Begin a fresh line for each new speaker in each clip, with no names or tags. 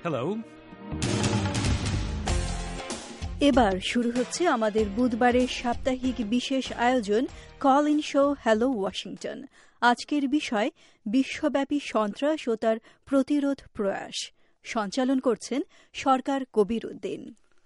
Hello.
এবার শুরু হচ্ছে আমাদের বুধবারের সাপ্তাহিক বিশেষ আয়োজন call in show hello Washington. আজকের বিষয় বিশ্বব্যাপী সন্ত্রাস ও তার প্রতিরোধ প্রয়াস। সঞ্চালন করছেন সরকার কবির উদ্দিন।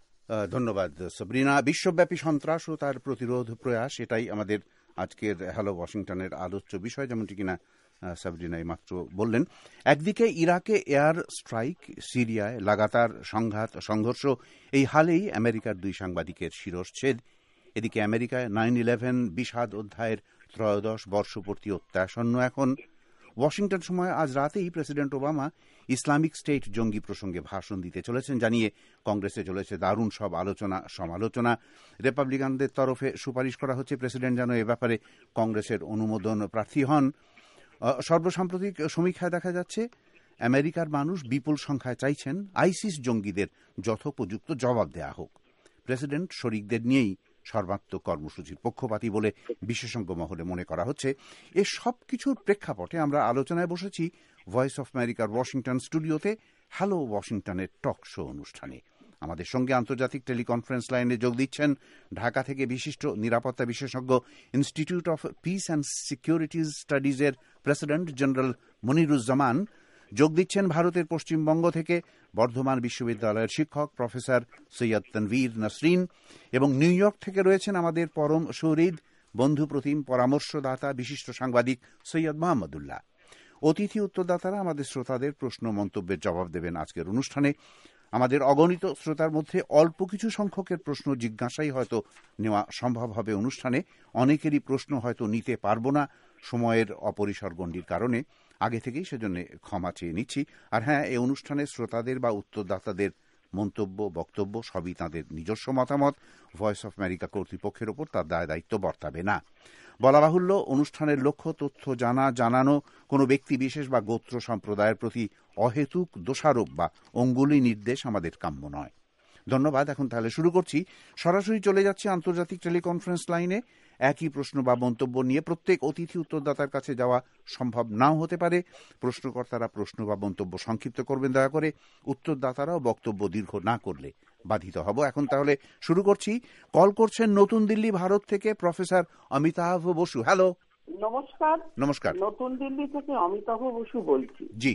ধন্যবাদ সাবরিনা। বিশ্বব্যাপী সন্ত্রাস ও তার প্রতিরোধ প্রয়াস, এটাই আমাদের আজকের হ্যালো ওয়াশিংটনের আলোচ্য বিষয়, যেমনটি কিনা সাবরিনা মাত্র বললেন। একদিকে ইরাকে এয়ার স্ট্রাইক, সিরিয়ায় লাগাতার সংঘর্ষ, এই হালেই আমেরিকার 2 সাংবাদিকের শিরশ্ছেদ। এদিকে আমেরিকায় 9/11 বিষাদ অধ্যায়ের 13 বর্ষপূর্তি অত্যাসন্ন। এখন ওয়াশিংটন সময় আজ রাতেই প্রেসিডেন্ট ওবামা ইসলামিক স্টেট জঙ্গি প্রসঙ্গে ভাষণ দিতে চলেছেন, জানিয়ে কংগ্রেসে চলেছে দারুণ সব আলোচনা সমালোচনা। রিপাবলিকানদের তরফে সুপারিশ করা হচ্ছে প্রেসিডেন্ট যেন এ ব্যাপারে কংগ্রেসের অনুমোদন প্রার্থী হন। সর্বসাম্প্রতিক সমীক্ষায় দেখা যাচ্ছে আমেরিকার মানুষ বিপুল সংখ্যায় চাইছেন আইসিস জঙ্গিদের যথোপযুক্ত জবাব দেয়া হোক। প্রেসিডেন্ট শরিকদের নিয়েই সর্বাত্মক কর্মসূচির পক্ষপাতী বলে বিশেষজ্ঞ মহলে মনে করা হচ্ছে। এ সব কিছুর প্রেক্ষাপটে আমরা আলোচনায় বসেছি ভয়েস অফ আমেরিকার ওয়াশিংটন স্টুডিওতে হ্যালো ওয়াশিংটনের টক শো অনুষ্ঠানে। আমাদের সঙ্গে আন্তর্জাতিক টেলিকনফারেন্স লাইনে যোগ দিচ্ছেন ঢাকা থেকে বিশিষ্ট নিরাপত্তা বিশেষজ্ঞ, institute of peace and securities স্টাডিজের প্রেসিডেন্ট জেনারেল মনিরুজ্জামান, যোগ দিচ্ছেন ভারতের পশ্চিমবঙ্গ থেকে বর্ধমান বিশ্ববিদ্যালয়ের শিক্ষক প্রফেসর সৈয়দ তানভীর নাসরিন, এবং নিউ ইয়র্ক থেকে রয়েছেন আমাদের পরম সুহৃদ, বন্ধুপ্রতিম পরামর্শদাতা, বিশিষ্ট সাংবাদিক সৈয়দ মোহাম্মদুল্লাহ। অতিথি উত্তরদাতারা আমাদের শ্রোতাদের প্রশ্ন মন্তব্যের জবাব দেবেন আজকের অনুষ্ঠানে। আমাদের অগণিত শ্রোতার মধ্যে অল্প কিছু সংখ্যকের প্রশ্ন জিজ্ঞাসাই হয়তো নেওয়া সম্ভব হবে অনুষ্ঠানে। অনেকেরই প্রশ্ন হয়তো নিতে পারবো না সময়ের অপরিসর গণ্ডির কারণে, আগে থেকেই সেজন্য ক্ষমা চেয়ে নিচ্ছি। আর হ্যাঁ, এই অনুষ্ঠানে শ্রোতাদের বা উত্তরদাতাদের মন্তব্য বক্তব্য সবই তাঁদের নিজস্ব মতামত, ভয়েস অফ আমেরিকা কর্তৃপক্ষের ওপর তার দায় দায়িত্ব বর্তাবে না। বলা বাহুল্য, অনুষ্ঠানের লক্ষ্য তথ্য জানানো, কোনো ব্যক্তি বিশেষ বা গোত্র সম্প্রদায়ের প্রতি অহেতুক দোষারোপ বা অঙ্গুলি নির্দেশ আমাদের কাম্য নয়। ধন্যবাদ। এখন তাহলে শুরু করছি। সরাসরি চলে যাচ্ছে আন্তর্জাতিক টেলিকনফারেন্স লাইনে। একই প্রশ্ন বা মন্তব্য নিয়ে প্রত্যেক অতিথি উত্তরদাতার কাছে যাওয়া সম্ভব নাও হতে পারে। প্রশ্নকর্তারা প্রশ্ন বা মন্তব্য সংক্ষিপ্ত করবেন দয়া করে। উত্তরদাতারাও বক্তব্য দীর্ঘ না করলে বাধিত হব। এখন তাহলে শুরু করছি। কল করছেন নতুন দিল্লি, ভারত থেকে প্রফেসর অমিতাভ বসু। হ্যালো,
নমস্কার।
নমস্কার।
নতুন দিল্লি থেকে অমিতাভ বসু বলছি।
জি।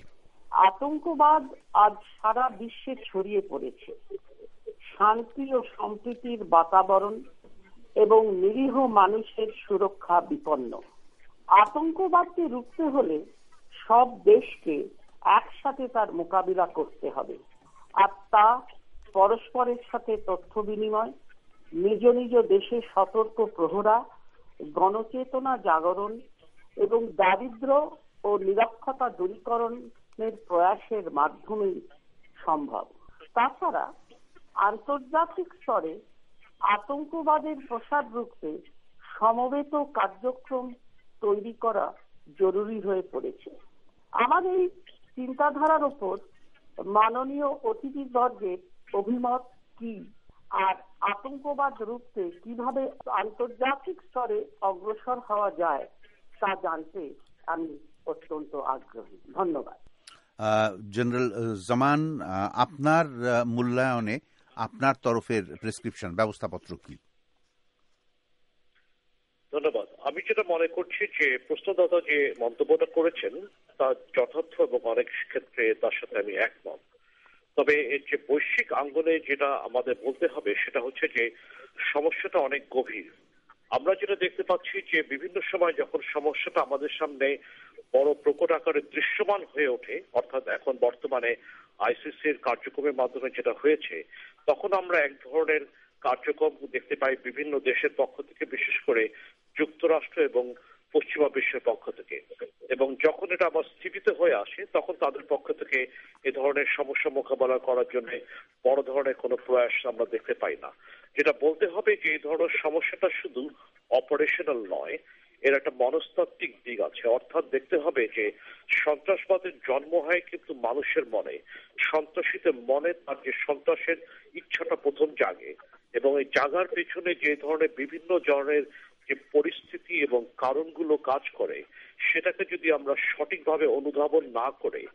আতঙ্কবাদ আজ সারা বিশ্বে ছড়িয়ে পড়েছে। শান্তি ও সম্প্রীতির বাতাবরণ এবং নিরীহ মানুষের সুরক্ষা বিপন্ন। আতঙ্কবাদকে রুখতে হলে সব দেশকে একসাথে তার মোকাবিলা করতে হবে। আর তা পরস্পরের সাথে তথ্য বিনিময়, নিজ নিজ দেশে সতর্ক প্রহরা, গণচেতনা জাগরণ এবং দারিদ্র্য ও নিরক্ষরতা দূরীকরণের প্রয়াসের মাধ্যমেই সম্ভব। তাছাড়া আন্তর্জাতিক স্তরে আতঙ্কবাদের প্রসার রুখতে সমবেত কার্যক্রম তৈরি করা জরুরি হয়ে পড়েছে। আমার এই চিন্তাধারার উপর মাননীয় অতিথিবর্গের অভিমত কি, আর আতঙ্কবাদ রুখতে কিভাবে আন্তর্জাতিক স্তরে অগ্রসর হওয়া যায় তা জানতে আমি অত্যন্ত আগ্রহী। ধন্যবাদ।
জেনারেল জামান, আপনার মূল্যায়নে আপনার তরফের প্রেসক্রিপশন ব্যবস্থাপত্র কি?
ধন্যবাদ। আমি যেটা মনে করছি যে প্রশ্নদাতা যে মন্তব্যটা করেছেন তা যথার্থ এবং অনেক ক্ষেত্রে তার সাথে আমি একমত। তবে এর যে বৈশ্বিক আঙ্গনে যেটা আমাদের বলতে হবে সেটা হচ্ছে যে সমস্যাটা অনেক গভীর। আমরা যেটা দেখতে পাচ্ছি যে বিভিন্ন সময় যখন সমস্যাটা আমাদের সামনে বড় প্রকট আকারে দৃশ্যমান হয়ে ওঠে, অর্থাৎ এখন বর্তমানে আইসিসির কার্যক্রমের মাধ্যমে যেটা হয়েছে, তখন আমরা এক ধরনের কার্যক্রম দেখতে পাই বিভিন্ন দেশের পক্ষ থেকে, বিশেষ করে যুক্তরাষ্ট্র এবং পশ্চিমা বিশ্বের পক্ষ থেকে। এবং যখন এটা আবার স্থিতিতে হয়ে আসে তখন তাদের পক্ষ থেকে এ ধরনের সমস্যা মোকাবেলা করার জন্য বড় ধরনের কোনো প্রয়াস আমরা দেখতে পাই না। যেটা বলতে হবে যে এই ধরনের সমস্যাটা শুধু অপারেশনাল নয়, এর একটা মনস্তাত্ত্বিক দিক আছে। অর্থাৎ দেখতে হবে যে সন্ত্রাসবাদের জন্ম হয় কিন্তু মানুষের মনে, সন্ত্রাসীদের মনে তার যে সন্ত্রাসের ইচ্ছাটা প্রথম জাগে, এবং এই জাগার পেছনে যে ধরনের বিভিন্ন ধরনের যে পরিস্থিতি এবং কারণগুলো কাজ করে, সেটাকে যদি আমরা সঠিকভাবে অনুধাবন না করে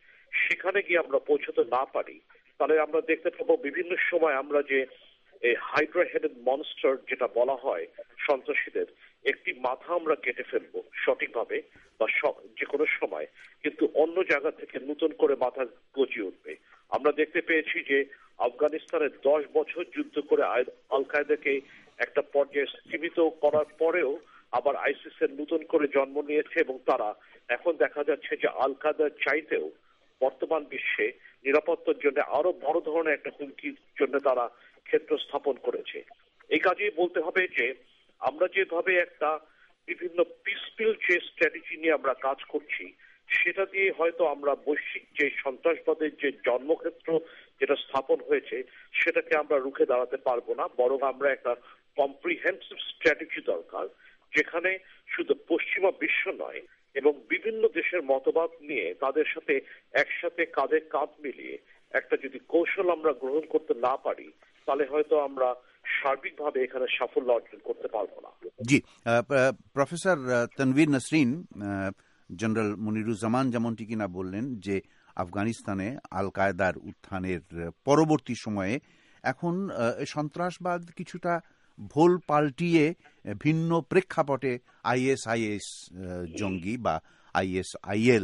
সেখানে গিয়ে আমরা পৌঁছতে না পারি, তাহলে আমরা দেখতে পাবো বিভিন্ন সময় আমরা যে এই হাইড্রা হেডেড মনস্টার যেটা বলা হয় সন্ত্রাসীদের, একটি মাথা আমরা কেটে ফেলবো সঠিকভাবে বা যে কোনো সময়, কিন্তু অন্য জায়গা থেকে নতুন করে মাথা গজিয়ে উঠবে। আমরা দেখতে পেয়েছি যে আফগানিস্তানে 10 বছর যুদ্ধ করে আল কায়দাকে একটা পর্যায়ে সীমিত করার পরেও আবার আইসিস এর নতুন করে জন্ম নিয়েছে, এবং তারা এখন দেখা যাচ্ছে যে আল কায়দার চাইতেও বর্তমান বিশ্বে নিরাপত্তার জন্য আরো বড় ধরনের একটা হুমকির জন্য তারা ক্ষেত্র স্থাপন করেছে। এই কাজেই বলতে হবে যে আমরা যেভাবে একটা বিভিন্ন পিসফুল যে স্ট্র্যাটেজি নিয়ে আমরা কাজ করছি, সেটা দিয়ে হয়তো আমরা বৈশ্বিক যে সন্ত্রাসবাদের যে জন্মক্ষেত্র যেটা স্থাপন হয়েছে সেটাকে আমরা রুখে দাঁড়াতে পারবো না, বরং আমরা একটা কম্প্রিহেন্সিভ স্ট্র্যাটেজি দরকার, যেখানে শুধু পশ্চিমা বিশ্ব নয় এবং বিভিন্ন দেশের মতবাদ নিয়ে তাদের সাথে একসাথে কাঁধে কাঁধ মিলিয়ে একটা যদি কৌশল আমরা গ্রহণ করতে না পারি, তাহলে হয়তো আমরা সার্বিকভাবে এখানে সাফল্য অর্জন করতে পারবো না।
জি, প্রফেসর তানভীর নাসরিন, জেনারেল মনিরুজ্জামান যেমনটি কিনা বললেন যে আফগানিস্তানে আল কায়দার উত্থানের পরবর্তী সময়ে এখন সন্ত্রাসবাদ কিছুটা ভোল পাল্টিয়ে ভিন্ন প্রেক্ষাপটে আইএসআইএস জঙ্গি বা আইএসআইএল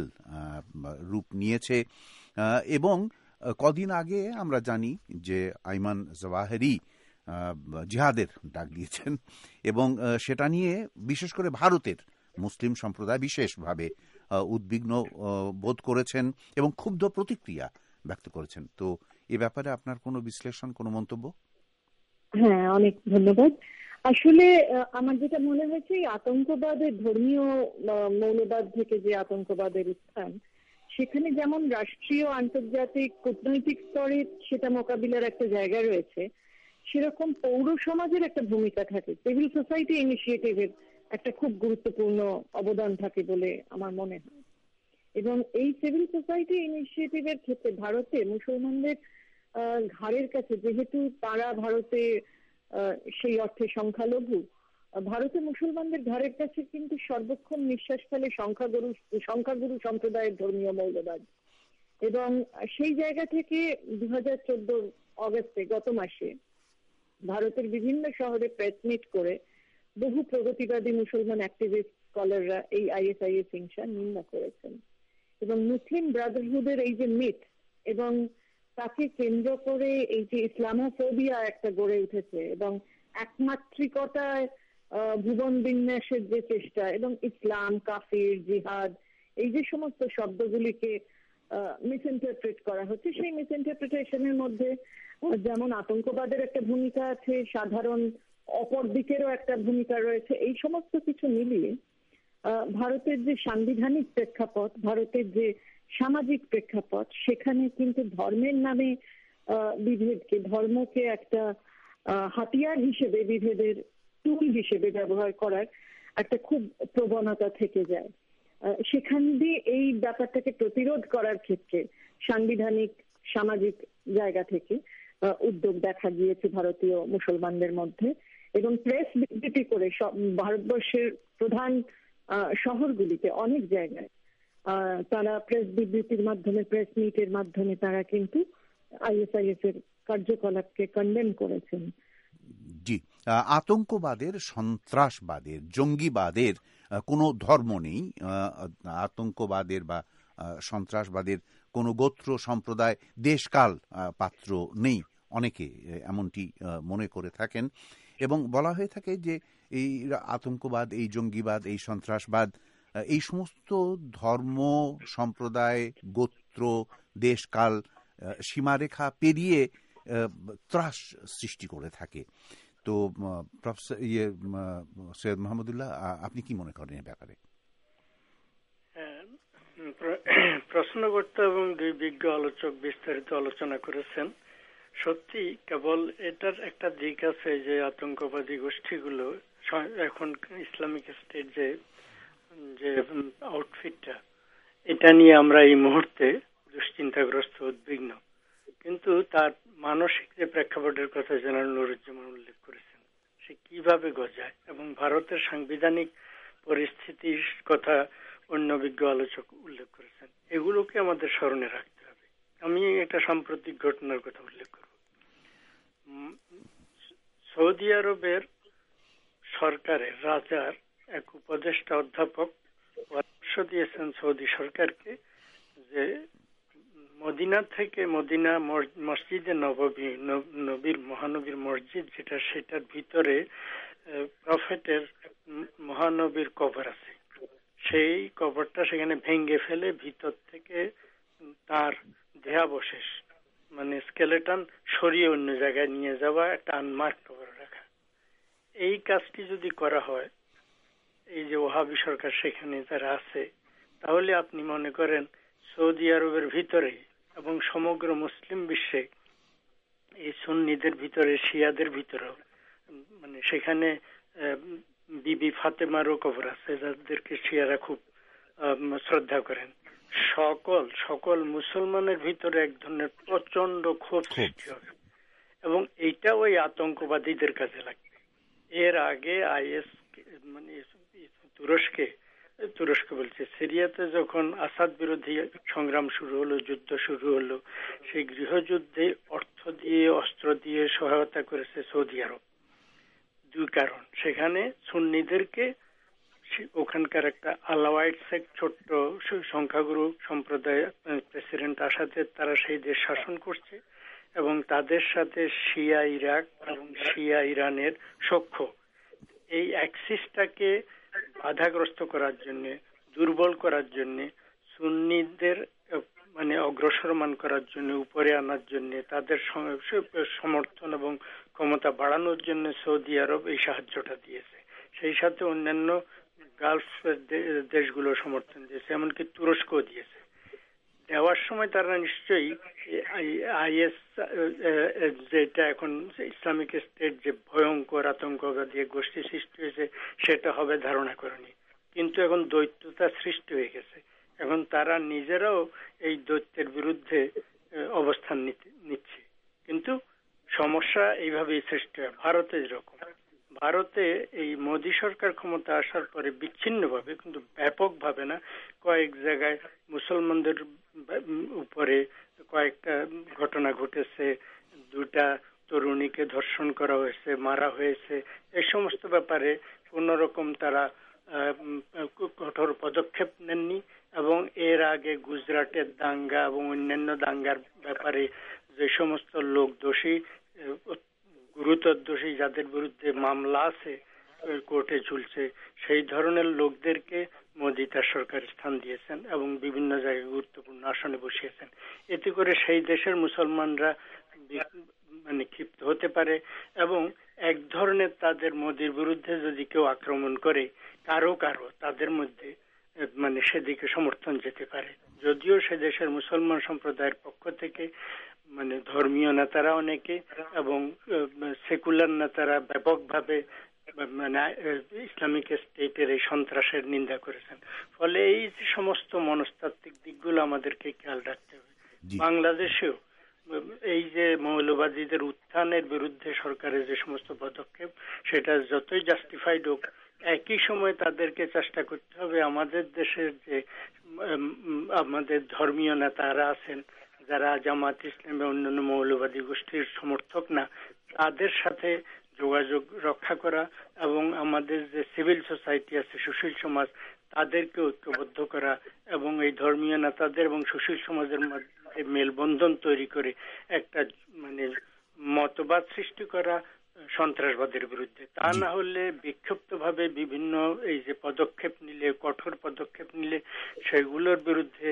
রূপ নিয়েছে, এবং কদিন আগে আমরা জানি যে আইমান জাওয়াহিরি জিহাদের ডাক দিয়েছেন, এবং সেটা নিয়ে বিশেষ করে ভারতের মুসলিম সম্প্রদায় বিশেষভাবে উদ্বিগ্ন বোধ করেছেন এবং ক্ষুব্ধ প্রতিক্রিয়া ব্যক্ত করেছেন। তো এ ব্যাপারে আপনার কোনো বিশ্লেষণ, কোনো মন্তব্য?
হ্যাঁ, অনেক ধন্যবাদ। আসলে আমার যেটা মনে হয়েছে, আতঙ্কবাদের ধর্মীয় মৌলবাদ থেকে যে আতঙ্কবাদের উত্থান, সেখানে যেমন রাষ্ট্রীয় আন্তর্জাতিক কূটনৈতিক স্তরে সেটা মোকাবিলার একটা জায়গা রয়েছে, সেরকম পৌর সমাজের একটা ভূমিকা থাকে, সিভিল সোসাইটি ইনিশিয়েটিভের একটা খুব গুরুত্বপূর্ণ অবদান থাকে বলে আমার মনে হয়। এবং এই সিভিল সোসাইটি ইনিশিয়েটিভের ক্ষেত্রে ভারতে মুসলমানদের ঘাড়ের কাছে, যেহেতু তারা ভারতে সেই অর্থে সংখ্যালঘু, ভারতে মুসলমানদের ঘাড়ের কাছে কিন্তু সর্বক্ষণ নিঃশ্বাস ফেলে সংখ্যাগুরু সম্প্রদায়ের ধর্মীয় মৌলবাদ। এবং সেই জায়গা থেকে 2014 অগস্টে, গত মাসে, ভারতের বিভিন্ন শহরে প্রেস মিট করে বহু প্রগতিবাদী মুসলমান অ্যাক্টিভিস্ট স্কলাররা এই আইএসআইএস হিংসা নিন্দা করেছেন। এবং মুসলিম ব্রাদারহুডের এই যে মিথ এবং তাকে কেন্দ্র করে এই যে ইসলামোফোবিয়া একটা গড়ে উঠেছে এবং একমাত্রিকতায় ভুবন বিন্যাসের যে চেষ্টা, এবং ইসলাম, কাফির, জিহাদ, এই যে সমস্ত শব্দগুলিকে মিসইন্টারপ্রেট করা হচ্ছে, সেই মিসইন্টারপ্রিটেশনের মধ্যে যেমন আতঙ্কবাদের একটা ভূমিকা আছে, সাধারণ অপর দিকেরও একটা ভূমিকা রয়েছে। এই সমস্ত কিছু মিলিয়ে ভারতের যে সাংবিধানিক প্রেক্ষাপট, ভারতের যে সামাজিক প্রেক্ষাপট, সেখানে কিন্তু ধর্মের নামে বিভেদকে, ধর্মকে একটা হাতিয়ার হিসেবে, বিভেদের টুল হিসেবে ব্যবহার করার একটা খুব প্রবণতা থেকে যায়। সেখান দিয়ে এই ব্যাপারটাকে প্রতিরোধ করার ক্ষেত্রে সাংবিধানিক সামাজিক জায়গা থেকে উদ্যোগ দেখা গিয়েছে ভারতীয় মুসলমানদের মধ্যে। এবং প্রেস বিবৃতি করে ভারতবর্ষের প্রধান শহরগুলিতে অনেক জায়গায় তারা প্রেস বিবৃতির মাধ্যমে, প্রেস মিটের মাধ্যমে তারা কিন্তু আইএসআইএস এর কার্যকলাপকে কন্ডেম করেছেন।
জি, আতঙ্কবাদের, সন্ত্রাসবাদের, জঙ্গিবাদের কোনো ধর্ম নেই, আতঙ্কবাদের বা সন্ত্রাসবাদের কোনো গোত্র, সম্প্রদায়, দেশকাল পাত্র নেই, অনেকে এমনটি মনে করে থাকেন। এবং বলা হয়ে থাকে যে এই আতঙ্কবাদ, এই জঙ্গিবাদ, এই সন্ত্রাসবাদ, এই সমস্ত ধর্ম, সম্প্রদায়, গোত্র, দেশকাল, সীমারেখা পেরিয়ে ত্রাস সৃষ্টি করে থাকে। তো প্রফেসর সৈয়দ মাহমুদুল্লাহ, আপনি কি মনে করেন এ ব্যাপারে?
প্রশ্নকর্তা এবং দুই বিজ্ঞ আলোচক বিস্তারিত আলোচনা করেছেন। সত্যি, কেবল এটার একটা দিক আছে যে আতঙ্কবাদী গোষ্ঠীগুলো এখন ইসলামিক স্টেট যে আউটফিটটা, এটা নিয়ে আমরা এই মুহূর্তে দুশ্চিন্তাগ্রস্ত, উদ্বিগ্ন। কিন্তু তার মানসিক যে প্রেক্ষাপটের কথা জেনারেল নুরুজ্জামান উল্লেখ করেছেন, সে কিভাবে গজায়, এবং ভারতের সাংবিধানিক পরিস্থিতির কথা অন্য বিজ্ঞ আলোচক উল্লেখ করেছেন, এগুলোকে আমাদের স্মরণে রাখতে হবে। আমি একটা সাম্প্রতিক ঘটনার কথা উল্লেখ করব। সৌদি আরবের সরকারের রাজার এক উপদেষ্টা অধ্যাপক পরামর্শ দিয়েছেন সৌদি সরকারকে যে মদিনা থেকে মদিনা মসজিদে নবীর মহানবীর মসজিদ যেটা, সেটার ভিতরে প্রফেটের মহানবীর কবর আছে, সেই কবরটা সেখানে ভেঙে ফেলে ভিতর থেকে তার দেহাবশেষ মানে স্কেলেটন সরিয়ে অন্য জায়গায় নিয়ে যাওয়া, একটা আনমার্ক কবর রাখা। এই কাজটি যদি করা হয়, এই যে ওহাবি সরকার সেখানে যারা আছে, তাহলে আপনি মনে করেন সৌদি আরবের ভিতরে এবং সমগ্র মুসলিম বিশ্বে এই সুন্নিদের ভিতরে, শিয়াদের ভিতরেও, মানে সেখানে বিবি ফাতেমারও কবর আছে যাদেরকে শিয়ারা খুব শ্রদ্ধা করেন। সকল মুসলমানের ভিতরে এক ধরনের প্রচন্ড ক্ষোভ সৃষ্টি হবে এবং এইটা ওই আতঙ্কবাদীদের কাজে লাগবে। এর আগে আইএস মানে তুরস্ক বলছে, সিরিয়াতে যখন আসাদ বিরোধী সংগ্রাম শুরু হলো, যুদ্ধ শুরু হলো, সেই গৃহযুদ্ধে অর্থ দিয়ে অস্ত্র দিয়ে সহায়তা করেছে সৌদি আরব। দুই কারণ, সেখানে সুন্নিদেরকে ওখানকার একটা আলাওয়াইট সেক্ট, ছোট্ট সংখ্যাগুরু সম্প্রদায় প্রেসিডেন্ট আসাদের, তারা সেই দেশ শাসন করছে এবং তাদের সাথে শিয়া ইরাক এবং শিয়া ইরানের সখ্য, এই অ্যাক্সিসটাকে বাধাগ্রস্ত করার জন্য, দুর্বল করার জন্য, সুন্নিদের মানে অগ্রসরমান করার জন্য, উপরে আনার জন্য, তাদের সমর্থন এবং ক্ষমতা বাড়ানোর জন্য সৌদি আরব এই সাহায্যটা দিয়েছে। সেই সাথে অন্যান্য গালফ দেশগুলো সমর্থন দিয়েছে, এমনকি তুরস্কও দিয়েছে। দেওয়ার সময় তারা নিশ্চয়ই আইএস যেটা এখন ইসলামিক স্টেট যে ভয়ঙ্কর আতঙ্কবাদী গোষ্ঠী সৃষ্টি হয়েছে সেটা হবে ধারণা করেনি, কিন্তু এখন দৈত্যতা সৃষ্টি হয়ে গেছে। এখন তারা নিজেরাও এই দৈত্যের বিরুদ্ধে অবস্থান নিচ্ছে। কিন্তু সমস্যা এইভাবেই সৃষ্টি হয়। ভারতে যেরকম, ভারতে এই মোদী সরকার ক্ষমতা আসার পরে বিচ্ছিন্নভাবে কিন্তু ব্যাপকভাবে না, কয়েক জায়গায় মুসলমানদের উপরে কয়েকটা ঘটনা ঘটেছে, 2টা তরুণীকে ধর্ষণ করা হয়েছে, মারা হয়েছে। এই সমস্ত ব্যাপারে কোন রকম তারা কঠোর পদক্ষেপ নেননি এবং এর আগে গুজরাটের দাঙ্গা এবং অন্যান্য দাঙ্গার ব্যাপারে যে সমস্ত লোক দোষী, গুরুতর দোষী, যাদের বিরুদ্ধে মামলা আছে, কোর্টে ঝুলছে, সেই ধরনের লোকদেরকে মোদী তার সরকারের স্থান দিয়েছেন এবং বিভিন্ন জায়গায় গুরুত্বপূর্ণ আসনে বসিয়েছেন। এতে করে সেই দেশের মুসলমানরা মানে ক্ষিপ্ত হতে পারে এবং এক ধরনের তাদের মোদীর বিরুদ্ধে যদি কেউ আক্রমণ করে, কারো তাদের মধ্যে মানে সেদিকে সমর্থন যেতে পারে। যদিও সে দেশের মুসলমান সম্প্রদায়ের পক্ষ থেকে মানে ধর্মীয় নেতারা অনেকে এবং সেকুলার নেতারা ব্যাপকভাবে মানে ইসলামিক স্টেটের এই সন্ত্রাসের নিন্দা করেছেন। ফলে এই সমস্ত মনস্তাত্ত্বিক দিকগুলো আমাদেরকে খেয়াল রাখতে হবে। বাংলাদেশেও এই যে মৌলবাদীদের উত্থানের বিরুদ্ধে সরকারের যে সমস্ত পদক্ষেপ, সেটা যতই জাস্টিফাইড হোক, একই সময় তাদেরকে চেষ্টা করতে হবে আমাদের দেশের যে আমাদের ধর্মীয় নেতারা আছেন, যারা জামাত ইসলাম বা অন্যান্য মৌলবাদী গোষ্ঠীর সমর্থক না, তাদের সাথে যোগাযোগ রক্ষা করা এবং আমাদের যে সিভিল সোসাইটি আছে, সুশীল সমাজ, তাদেরকে ঐক্যবদ্ধ করা এবং এই ধর্মীয় নেতাদের এবং সুশীল সমাজের মধ্যে মেলবন্ধন তৈরি করে একটা মানে মতবাদ সৃষ্টি করা সন্ত্রাসবাদের বিরুদ্ধে। তা না হলে বিক্ষিপ্তভাবে বিভিন্ন এই যে পদক্ষেপ নিলে, কঠোর পদক্ষেপ নিলে, সেগুলোর বিরুদ্ধে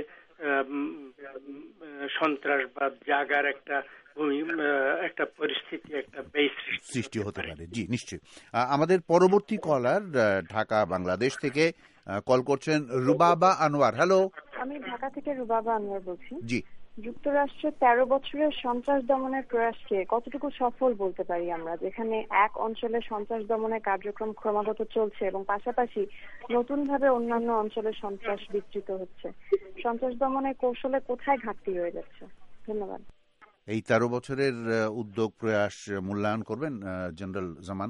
সন্ত্রাসবাদ জাগার একটা পরিস্থিতি, একটা বেস সৃষ্টি হতে পারে।
জি, নিশ্চয়ই। আমাদের পরবর্তী কলার ঢাকা বাংলাদেশ থেকে কল করছেন রুবাবা আনোয়ার। হ্যালো,
আমি ঢাকা থেকে রুবাবা আনোয়ার বলছি।
জি,
যুক্তরাষ্ট্রের 13 বছরের সন্ত্রাস দমনের প্রয়াসকে কতটুকু সফল বলতে পারি আমরা, যেখানে এক অঞ্চলে সন্ত্রাস দমনের কার্যক্রম ক্রমাগত চলছে এবং পাশাপাশি নতুনভাবে অন্যান্য অঞ্চলে সন্ত্রাস বিস্তৃত হচ্ছে? সন্ত্রাস দমনের কৌশলে কোথায় ঘাটতি রয়ে যাচ্ছে? ধন্যবাদ।
এই 13 বছরের উদ্যোগ প্রয়াস মূল্যায়ন করবেন জেনারেল জামান?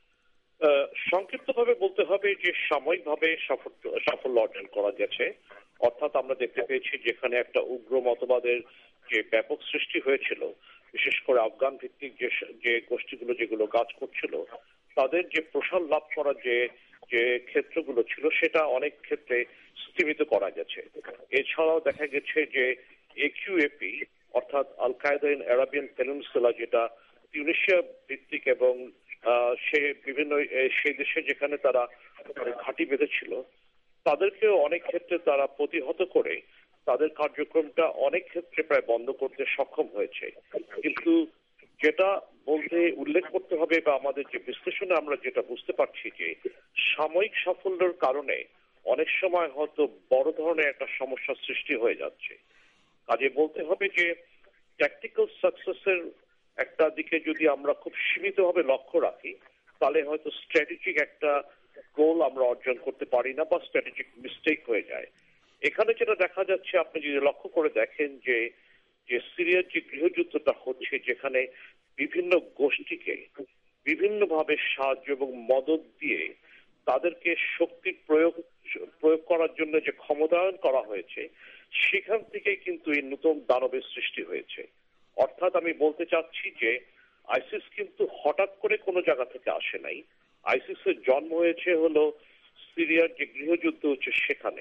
সংক্ষিপ্তভাবে বলতে হবে যে সাময়িকভাবে সাফল্য অর্জন করা গেছে, অর্থাৎ আমরা দেখতে পেয়েছি যেখানে একটা উগ্র মতবাদের যে ব্যাপক সৃষ্টি হয়েছিল, বিশেষ করে আফগান ভিত্তিক যে গোষ্ঠীগুলো যেগুলো কাজ করছিল, তাদের যে প্রসার লাভ করার যে ক্ষেত্রগুলো ছিল সেটা অনেক ক্ষেত্রে স্থিমিত করা গেছে। এছাড়াও দেখা গেছে যে একিউএপি অর্থাৎ al Qaeda in Arabian peninsula, যেটা তিউনিসিয়া ভিত্তিক এবং সে বিভিন্ন সেই দেশে যেখানে তারা ঘাঁটি বেঁধেছিল, তাদেরকেও অনেক ক্ষেত্রে তারা প্রতিহত করে তাদের কার্যক্রমটা অনেক ক্ষেত্রে প্রায় বন্ধ করতে সক্ষম হয়েছে। কিন্তু যেটা বলতে উল্লেখ করতে হবে বা আমাদের যে বিশ্লেষণে আমরা যেটা বুঝতে পারছি যে সাময়িক সাফল্যের কারণে অনেক সময় হয়তো বড় ধরনের একটা সমস্যার সৃষ্টি হয়ে যাচ্ছে। কাজে বলতে হবে যে ট্যাকটিক্যাল সাকসেসের একটা দিকে যদি আমরা খুব সীমিতভাবে লক্ষ্য রাখি, তাহলে হয়তো স্ট্র্যাটেজিক একটা গোল আমরা অর্জন করতে পারি না বা স্ট্র্যাটেজিক মিস্টেক হয়ে যায়। এখানে যেটা দেখা যাচ্ছে, আপনি যদি লক্ষ্য করে দেখেন যে সিরিয়ার যে গৃহযুদ্ধটা হচ্ছে, যেখানে বিভিন্ন গোষ্ঠীকে বিভিন্নভাবে সাহায্য এবং মদত দিয়ে তাদেরকে শক্তি প্রয়োগ করার জন্য যে ক্ষমতায়ন করা হয়েছে, সেখান থেকে কিন্তু এই নতুন দানবের সৃষ্টি হয়েছে। অর্থাৎ আমি বলতে চাচ্ছি যে আইসিস কিন্তু হঠাৎ করে কোনো জায়গা থেকে আসে নাই। আইসিসের জন্ম হয়েছে হলো সিরিয়ার যে গৃহযুদ্ধ হচ্ছে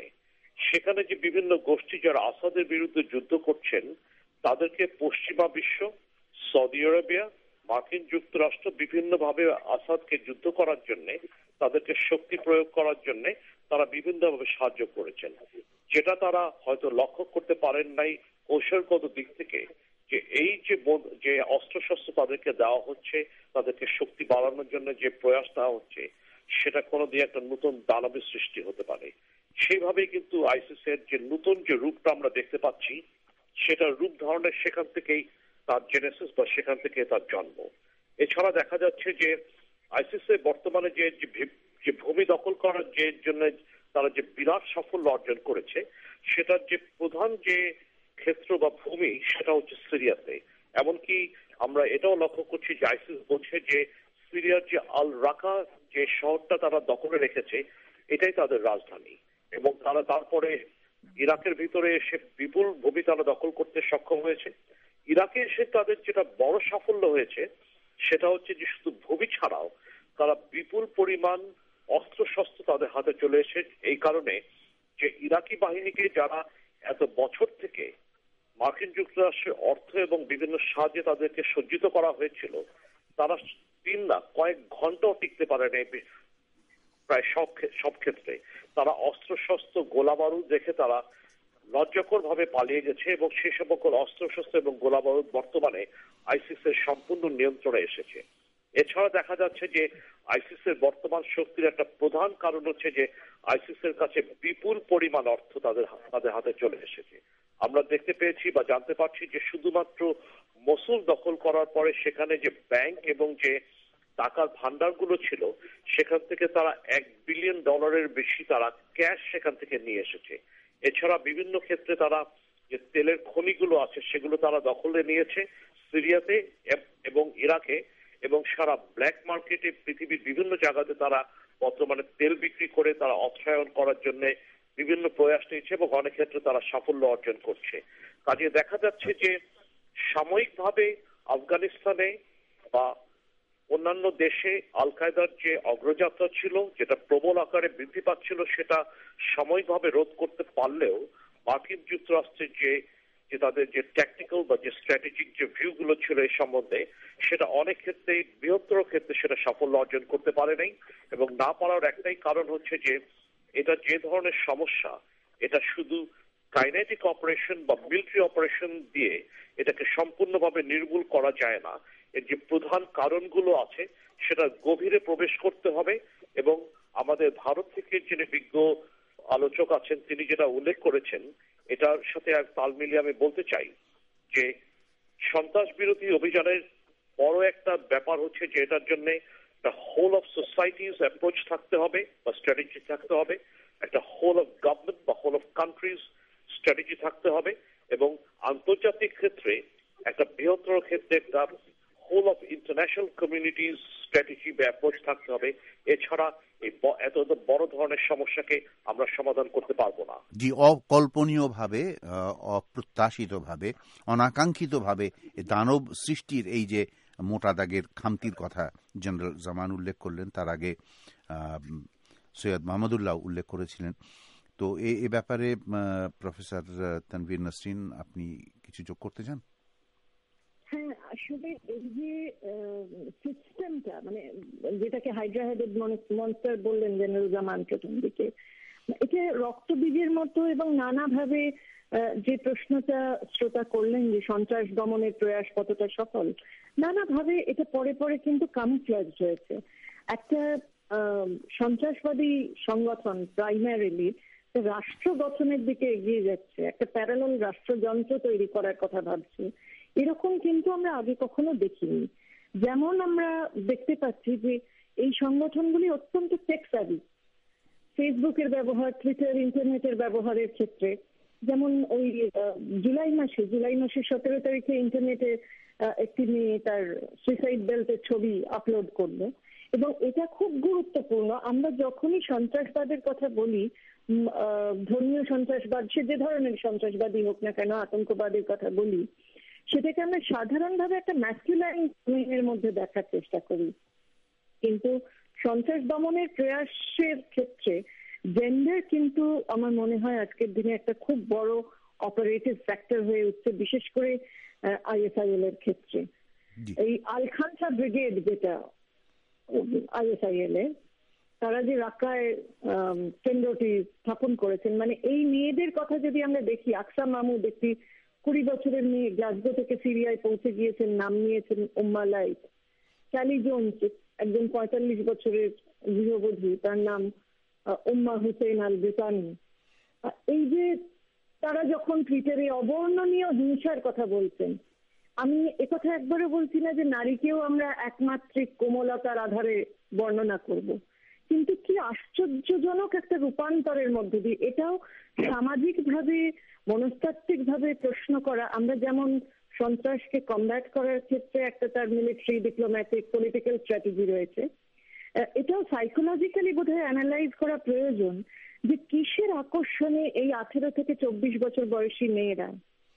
সেখানে যে বিভিন্ন গোষ্ঠী যারা আসাদের বিরুদ্ধে যুদ্ধ করছেন, তাদেরকে পশ্চিমা বিশ্ব, সৌদি আরবিয়া, মার্কিন যুক্তরাষ্ট্র বিভিন্নভাবে আসাদকে যুদ্ধ করার জন্য, তাদেরকে শক্তি প্রয়োগ করার জন্য তারা বিভিন্নভাবে সাহায্য করেছেন। যেটা তারা হয়তো লক্ষ্য করতে পারেন নাই কৌশলগত দিক থেকে, যে এই যে অস্ত্রশস্ত্র তাদেরকে দেওয়া হচ্ছে, তাদেরকে শক্তি বাড়ানোর জন্য যে প্রয়াস দেওয়া হচ্ছে, সেটা কোনো দিয়ে একটা নতুন দানবের সৃষ্টি হতে পারে। সেইভাবেই কিন্তু আইসিসের যে নতুন যে রূপটা আমরা দেখতে পাচ্ছি, সেটা রূপ ধারণের সেখান থেকেই তার জেনেসিস বা সেখান থেকে তার জন্ম। এছাড়া দেখা যাচ্ছে যে আইসিসের বর্তমানে যে ভূমি দখল করার জন্য তারা যে বিরাট সাফল্য অর্জন করেছে, সেটার যে প্রধান যে ক্ষেত্র বা ভূমি সেটা হচ্ছে সিরিয়াতে। এমনকি আমরা এটাও লক্ষ্য করছি যে আইসিস বলছে যে সিরিয়ার যে আল রাকা যে শহরটা তারা দখলে রেখেছে, এটাই তাদের রাজধানী, এবং তারা তারপরে ইরাকের ভিতরে এসে বিপুল ভূমি তারা দখল করতে সক্ষম হয়েছে। ইরাকে এসে তাদের যেটা বড় সাফল্য হয়েছে, সেটা হচ্ছে যে শুধু ভূমি ছাড়াও তারা বিপুল পরিমাণ অস্ত্রশস্ত্র তাদের হাতে চলে এসে, এই কারণে যে ইরাকি বাহিনীকে যারা এত বছর থেকে মার্কিন যুক্তরাষ্ট্রের অর্থ এবং বিভিন্ন সাহায্যে তাদেরকে সজ্জিত করা হয়েছিল, তারা দিন না কয়েক ঘন্টাও টিকতে পারে না। প্রায় সব ক্ষেত্রে তারা অস্ত্রশস্ত্র গোলাবারুদ দেখে তারা লজ্জাকর ভাবে পালিয়ে গেছে, এবং সে সকল অস্ত্রশস্ত্র এবং গোলাবারুদ বর্তমানে আইসিসের সম্পূর্ণ নিয়ন্ত্রণে এসেছে। এছাড়া দেখা যাচ্ছে যে আইসিসের বর্তমান শক্তির একটা প্রধান কারণ হচ্ছে যে আইসিসের কাছে বিপুল পরিমাণ অর্থ তাদের হাতে চলে এসেছে। আমরা দেখতে পেয়েছি বা জানতে পারছি যে শুধুমাত্র মসুল দখল করার পরে সেখানে যে ব্যাংক এবং যে টাকার ভান্ডারগুলো ছিল, সেখান থেকে তারা $1 বিলিয়ন বেশি তারা ক্যাশ সেখান থেকে নিয়ে এসেছে। এছাড়া বিভিন্ন ক্ষেত্রে তারা যে তেলের খনিগুলো আছে সেগুলো তারা দখলে নিয়েছে সিরিয়াতে এবং ইরাকে, এবং সারা ব্ল্যাক মার্কেটে পৃথিবীর বিভিন্ন জায়গাতে তারা বর্তমানে তেল বিক্রি করে তারা অর্থায়ন করার জন্য বিভিন্ন প্রয়াস নিয়েছে, এবং অনেক ক্ষেত্রে তারা সাফল্য অর্জন করছে। কাজে দেখা যাচ্ছে যে সাময়িকভাবে আফগানিস্তানে বা অন্যান্য দেশে আল কায়েদার যে অগ্রযাত্রা ছিল, যেটা প্রবল আকারে বৃদ্ধি পাচ্ছিল, সেটা সাময়িকভাবে রোধ করতে পারলেও মার্কিন যুক্তরাষ্ট্রের যে তাদের যে ট্যাকটিক্যাল বা যে স্ট্র্যাটেজিক যে ভিউগুলো ছিল এই সম্বন্ধে, সেটা অনেক ক্ষেত্রে বৃহত্তর ক্ষেত্রে সেটা সাফল্য অর্জন করতে পারে নাই। এবং না পারার একটাই কারণ হচ্ছে যে এটা যে ধরনের সমস্যা, এটা শুধু কাইনেটিক অপারেশন বা মিলিটারি অপারেশন দিয়ে এটাকে সম্পূর্ণভাবে নির্মূল করা যায় না। এর যে প্রধান কারণগুলো আছে সেটা গভীরে প্রবেশ করতে হবে। এবং আমাদের ভারত থেকে যিনি বিজ্ঞ আলোচক আছেন, তিনি যেটা উল্লেখ করেছেন, এটার সাথে আর তাল মিলিয়ে আমি বলতে চাই যে সন্ত্রাস বিরোধী অভিযানের বড় একটা ব্যাপার হচ্ছে যে এটার জন্য একটা হোল অফ সোসাইটিজ অ্যাপ্রোচ থাকতে হবে বা স্ট্র্যাটেজি থাকতে হবে, একটা হোল অফ গভর্নমেন্ট বা হোল অফ কান্ট্রিজ স্ট্র্যাটেজি থাকতে হবে, এবং আন্তর্জাতিক ক্ষেত্রে একটা বৃহত্তর ক্ষেত্রে একটা whole of international communities strategy বা অ্যাপ্রোচ থাকতে হবে। এছাড়া এত বড় ধরনের সমস্যাকে আমরা সমাধান করতে পারবো না।
জি, অকল্পনীয়ভাবে, অপ্রত্যাশিতভাবে, অনাকাঙ্ক্ষিতভাবে দানব সৃষ্টির এই যে মোটা দাগের খামতির কথা জেনারেল জামান উল্লেখ করলেন, তার আগে সৈয়দ মাহমুদুল্লাহ উল্লেখ করেছিলেন। তো এ ব্যাপারে প্রফেসর তানভীর নাসরিন, আপনি কিছু যোগ করতে চান?
হ্যাঁ, আসলে এই যে সিস্টেমটা, মানে যেটাকে হাইড্রা হেডেড মনস্টার বললেন জেনারেল জামান প্রথম দিকে, এটা রক্তবীজের মতো এবং নানাভাবে যে প্রশ্নটা শ্রোতা করলেন যে সন্ত্রাস দমনের প্রয়াস কতটা সফল, নানাভাবে এটা পরে পরে কিন্তু কামুফ্লাজ হয়েছে। একটা সন্ত্রাসবাদী সংগঠন প্রাইমারিলি রাষ্ট্র গঠনের দিকে এগিয়ে যাচ্ছে, একটা প্যারালাল রাষ্ট্রযন্ত্র তৈরি করার কথা ভাবছে, এরকম কিন্তু আমরা আগে কখনো দেখিনি। যেমন আমরা দেখতে পাচ্ছি যে এই সংগঠনগুলি অত্যন্ত টেক সাভি, ফেসবুকের ব্যবহার, টুইটার, ইন্টারনেটের ব্যবহারের ক্ষেত্রে, যেমন ওই জুলাই মাসে 17 তারিখে ইন্টারনেটে একটি মেয়ে তার সুইসাইড বেল্টের ছবি আপলোড করলো, এবং এটা খুব গুরুত্বপূর্ণ। আমরা যখনই সন্ত্রাসবাদের কথা বলি, ধর্মীয় সন্ত্রাসবাদ, সে যে ধরনের সন্ত্রাসবাদী হোক না কেন, আতঙ্কবাদের কথা বলি, সেটাকে আমরা সাধারণভাবে একটা ম্যাসকুলাইন মধ্যে দেখার চেষ্টা করি, কিন্তু সন্ত্রাস দমনের প্রয়াসের ক্ষেত্রে জেন্ডার কিন্তু আমার মনে হয় আজকের দিনে একটা খুব বড় অপারেটিভ ফ্যাক্টর হয়ে উঠছে, বিশেষ করে আইএসআইএল এর ক্ষেত্রে। এই আলখানসা ব্রিগেড, যেটা আইএসআইএল এর, তারা যে রাকায় কেন্দ্রটি স্থাপন করেছেন, মানে এই মেয়েদের কথা যদি আমরা দেখি, আকসা মাহমুদ একটি 20 বছরের মেয়ে, গ্লাসগো থেকে সিরিয়ায় পৌঁছে গিয়েছেন, নাম নিয়েছেন উম্মা লাইট। ক্যালি জোনস একজন 45 বছরের গৃহবধূ, তার নাম উম্মা হুসেন আল ব্রিতানি। এই যে তারা যখন টুইটারে অবর্ণনীয় হিংসার কথা বলছেন, আমি একথা একবারও বলছি না যে নারীকেও আমরা একমাত্রিক কোমলতার আধারে বর্ণনা করব, কিন্তু কি আশ্চর্যজনক একটা রূপান্তরের মধ্যে দিয়ে, এটাও সামাজিকভাবে, মনস্তাত্ত্বিকভাবে প্রশ্ন করা। আমরা যেমন সন্ত্রাসকে কমব্যাট করার ক্ষেত্রে একটা তার মিলিটারি, ডিপ্লোম্যাটিক, পলিটিক্যাল স্ট্র্যাটেজি রয়েছে, এটাও সাইকোলজিক্যালি বোধহয় অ্যানালাইজ করা প্রয়োজন যে কিসের আকর্ষণে এই 18 থেকে 24 বছর বয়সী মেয়েরা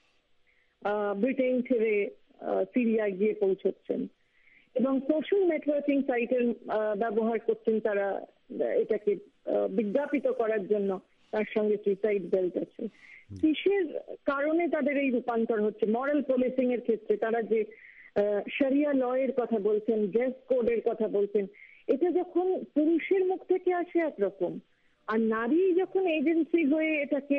ব্রিটেন ছেড়ে সিরিয়ায় গিয়ে পৌঁছচ্ছেন, এবং সোশ্যাল নেটওয়ার্কিং সাইটের ব্যবহার করছেন তারা এটাকে বিজ্ঞাপিত করার জন্য, তার সঙ্গে সুইসাইড বেল্ট আছে। কিসের কারণে তাদের এই রূপান্তর হচ্ছে? মরাল পুলিশিং এর ক্ষেত্রে তারা যে শরিয়া ল এর কথা বলছেন, ড্রেস কোডের কথা বলছেন, এটা যখন পুরুষের মুখ থেকে আসে একরকম, আর নারী যখন এজেন্সি হয়ে এটাকে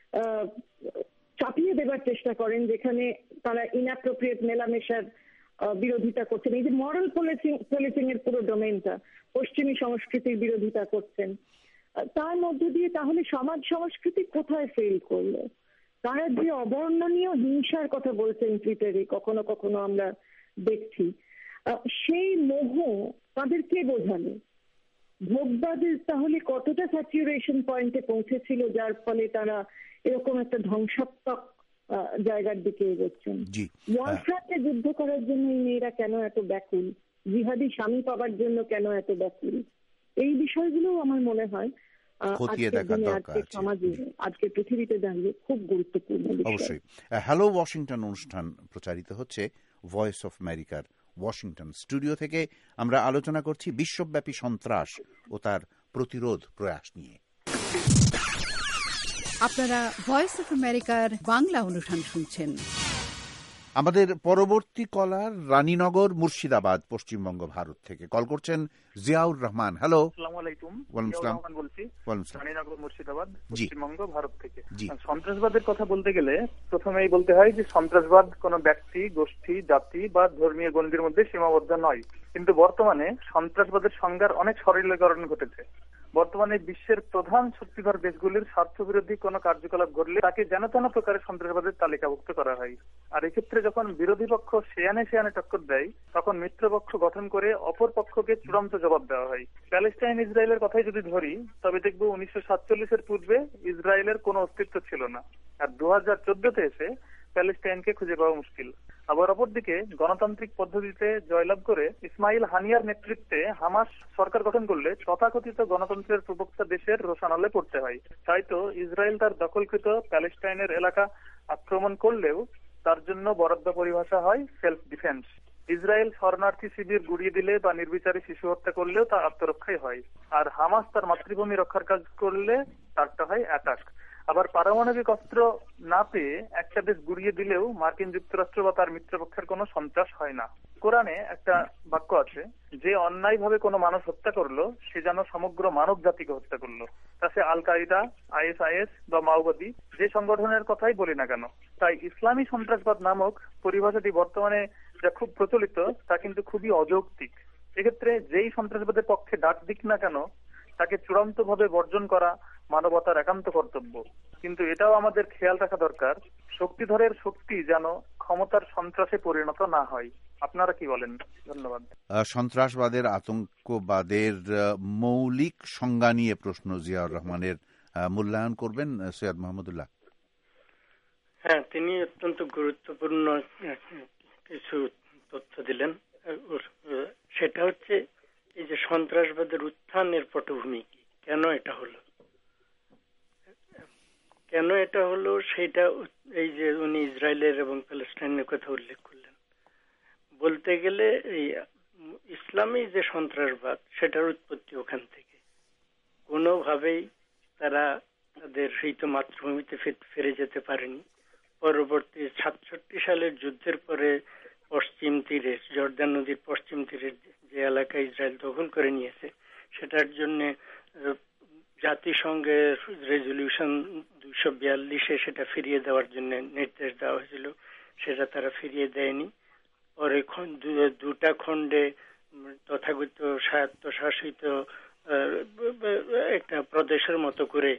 চাপিয়ে দেবার চেষ্টা করেন, যেখানে তারা ইনঅ্যাপ্রোপ্রিয়েট মেলামেশার বিরোধিতা করছেন, এই যে মরাল পুলিশিং এর পুরো ডোমেনটা, পশ্চিমী সংস্কৃতির বিরোধিতা করছেন, তার মধ্য দিয়ে তাহলে সমাজ সংস্কৃতি কোথায় ফেল করলো? তারা যে অবর্ণনীয় হিংসার কথা বলছেন টুইটারে, কখনো কখনো আমরা দেখছি, সেই মোহ তাদের কে বোঝালো? ভোগবাদের তাহলে কতটা স্যাচুরেশন পয়েন্টে পৌঁছেছিল, যার ফলে তারা এরকম একটা ধ্বংসাত্মক জায়গার দিকে এগোচ্ছেন? ওয়ারফ্রন্টে যুদ্ধ করার জন্য এই মেয়েরা কেন এত ব্যাকুল? জিহাদি স্বামী পাবার জন্য কেন এত ব্যাকুল? এই বিষয়গুলো আমার মনে হয় আজকের সমাজে, আজকের পৃথিবীতে দাঁড়িয়ে খুব গুরুত্বপূর্ণ।
অবশ্যই। হ্যালো ওয়াশিংটন অনুষ্ঠান প্রচারিত হচ্ছে ভয়েস অফ আমেরিকার ওয়াশিংটন স্টুডিও থেকে। আমরা আলোচনা করছি বিশ্বব্যাপী সন্ত্রাস ও তার প্রতিরোধ প্রয়াস নিয়ে।
আপনারা ভয়েস অফ আমেরিকার বাংলা অনুষ্ঠান শুনছেন।
আমাদের পরবর্তী কলার রানীনগর, মুর্শিদাবাদ, পশ্চিমবঙ্গ, ভারত থেকে কল করছেন জিয়াউর রহমান। হ্যালো,
আসসালামু আলাইকুম। বলছি রানীনগর, মুর্শিদাবাদ, পশ্চিমবঙ্গ, ভারত থেকে। সন্ত্রাসবাদের কথা বলতে গেলে প্রথমেই বলতে হয় যে সন্ত্রাসবাদ কোনো ব্যক্তি, গোষ্ঠী, জাতি বা ধর্মীয় গণ্ডির মধ্যে সীমাবদ্ধ নয়, কিন্তু বর্তমানে সন্ত্রাসবাদের সংজ্ঞার অনেক সরলীকরণ ঘটেছে। বর্তমানে বিশ্বের প্রধান শক্তিধর দেশগুলির স্বার্থবিরোধী কোনো কার্যকলাপ ঘটলে তাকে যেন তেন প্রকারের সন্ত্রাসবাদের তালিকাভুক্ত করা হয়। আর এক্ষেত্রে যখন বিরোধী পক্ষ সেয়ানে টক্কর দেয়, তখন মিত্রপক্ষ গঠন করে অপর পক্ষকে চূড়ান্ত জবাব দেওয়া হয়। প্যালেস্টাইন ইসরায়েলের কথাই যদি ধরি, তবে দেখব 1947-এর পূর্বে ইসরায়েলের কোনো অস্তিত্ব ছিল না, আর 2014-তে এসে প্যালেস্টাইনকে খুঁজে পাওয়া মুশকিল। আবার অপরদিকে গণতান্ত্রিক পদ্ধতিতে জয়লাভ করে ইসমাইল হানিয়ার নেতৃত্বে হামাস সরকার গঠন করলে তথাকথিত গণতন্ত্রের প্রবক্তা দেশের রোষানলে পড়তে হয়। তাই তো ইসরায়েল তার দখলকৃত প্যালেস্টাইনের এলাকা আক্রমণ করলেও তার জন্য বরাদ্দ পরিভাষা হয় সেলফ ডিফেন্স। ইসরায়েল শরণার্থী শিবির গুড়িয়ে দিলে বা নির্বিচারে শিশু হত্যা করলেও তা আত্মরক্ষাই হয়, আর হামাস তার মাতৃভূমি রক্ষার কাজ করলে তারটা হয় অ্যাটাক। আবার পারমাণবিক অস্ত্র না পেয়ে একটা দেশ গুড়িয়ে দিলেও মার্কিন যুক্তরাষ্ট্র বা তার মিত্রপক্ষের কোনো সন্ত্রাস হয় না। কোরআনে একটা বাক্য আছে, যে অন্যায়ভাবে কোনো মানুষ হত্যা করলো সে যেন সমগ্র মানব জাতিকে হত্যা করলো, তা সে আল কায়দা, ISIS বা মাওবাদী যে সংগঠনের কথাই বলি না কেন। তাই ইসলামী সন্ত্রাসবাদ নামক পরিভাষাটি বর্তমানে যা খুব প্রচলিত তা কিন্তু খুবই অযৌক্তিক। এক্ষেত্রে যেই সন্ত্রাসবাদের পক্ষে ডাক দিক না কেন তাকে চূড়ান্তভাবে বর্জন করা মানবতার একান্ত কর্তব্য। কিন্তু এটাও আমাদের খেয়াল রাখা দরকার, শক্তিধরের শক্তি যেন ক্ষমতার সন্ত্রাসে পরিণত না হয়। আপনারা কি বলেন? ধন্যবাদ।
সন্ত্রাসবাদের, আতঙ্কবাদের মৌলিক সংজ্ঞা নিয়ে প্রশ্ন জিয়াউর রহমানের, মূল্যায়ন করবেন সৈয়দ মাহমুদুল্লাহ।
হ্যাঁ, তিনি অত্যন্ত গুরুত্বপূর্ণ কিছু তথ্য দিলেন। সেটা হচ্ছে এই যে সন্ত্রাসবাদের উত্থানের পটভূমি কি, কেন এটা হলো সেটা এই যে উনি ইসরায়েলের এবং প্যালেস্টাইনের কথা উল্লেখ করলেন। বলতে গেলে এই ইসলামী যে সন্ত্রাসবাদ সেটার উৎপত্তি ওখান থেকে। কোনোভাবেই তারা তাদের হয়তো মাতৃভূমিতে ফিরে যেতে পারেনি। পরবর্তী 67 সালের যুদ্ধের পরে পশ্চিম তীরে, জর্দান নদীর পশ্চিম তীরের যে এলাকা ইসরায়েল দখল করে নিয়েছে, সেটার জন্য জাতিসংঘের রেজলিউশন 242 সেটা ফিরিয়ে দেওয়ার জন্য নির্দেশ দেওয়া হয়েছিল, সেটা তারা ফিরিয়ে দেয়নি। পরে দুটা খণ্ডে তথাগত স্বায়ত্তশাসিত একটা প্রদেশের মতো করে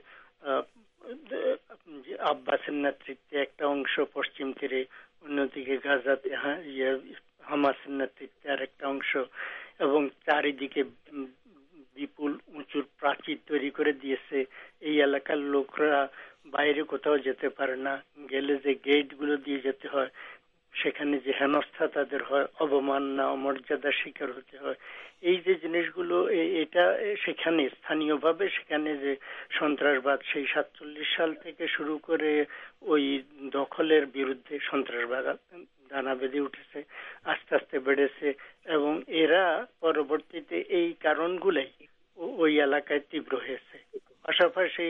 আব্বাসের নেতৃত্বে একটা অংশ পশ্চিম তীরে, অন্যদিকে গাজাতে হামাসের নেতৃত্বে আর একটা অংশ, এবং চারিদিকে বিপুল উঁচুর প্রাচীর তৈরি করে দিয়েছে। এই এলাকার লোকরা বাইরে কোথাও যেতে পারে না, গেলে যে গেট গুলো দিয়ে যেতে হয় সেখানে যে হেনস্থা তাদের হয়, অবমাননা, অমর্যাদার শিকার হতে হয়। এই যে জিনিসগুলো, এটা সেখানে স্থানীয়ভাবে সেখানে যে সন্ত্রাসবাদ সেই 47 সাল থেকে শুরু করে ওই দখলের বিরুদ্ধে সন্ত্রাসবাদ দানা বেঁধে উঠেছে, আস্তে আস্তে বেড়েছে, এবং এরা পরবর্তীতে এই কারণগুলোই ওই এলাকায় তীব্র হয়েছে। পাশাপাশি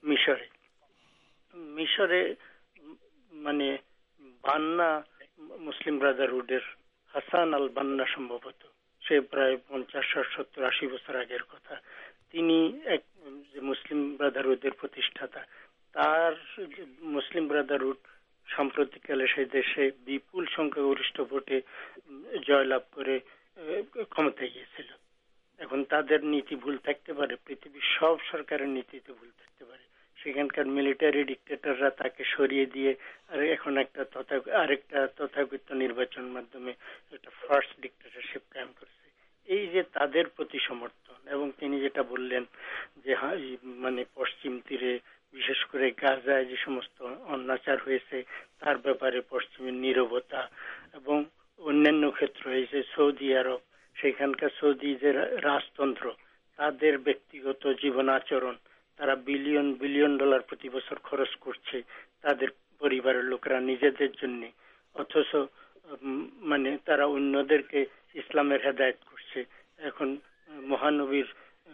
মিশরে মানে বান্না মুসলিম ব্রাদারহুডের হাসান আল বান্না, সম্ভবত সে প্রায় 50, 70, 80 বছর আগের কথা, তিনি এক মুসলিম ব্রাদারহুডের প্রতিষ্ঠাতা। তার মুসলিম ব্রাদারহুড সাম্প্রতিককালে সেই দেশে বিপুল সংখ্যাগরিষ্ঠ ভোটে জয়লাভ করে ক্ষমতায় গিয়েছিল। এখন তাদের নীতি ভুল থাকতে পারে, পৃথিবীর সব সরকারের নীতিতে ভুল থাকতে পারে। সেখানকার মিলিটারি ডিক্টেটররা তাকে সরিয়ে দিয়ে আর এখন আরেকটা তথাকথিত নির্বাচনের মাধ্যমে একটা ফার্স্ট ডিক্টেটরশিপ কায়েম করেছে। এই যে তাদের প্রতি সমর্থন, এবং তিনি যেটা বললেন যে মানে পশ্চিম তীরে বিশেষ করে গাজায় যে সমস্ত অত্যাচার হয়েছে তার ব্যাপারে পশ্চিমের নীরবতা, এবং অন্যান্য ক্ষেত্র এই যে সৌদি আরব, সেখানকার সৌদি যে রাজতন্ত্র, তাদের ব্যক্তিগত জীবন আচরণ, তারা বিলিয়ন বিলিয়ন ডলার প্রতি বছর খরচ করছে তাদের পরিবারের লোকেরা নিজেদের জন্য, অথচ মানে তারা অন্যদেরকে ইসলামের হেদায়েত করছে। এখন মহানবীর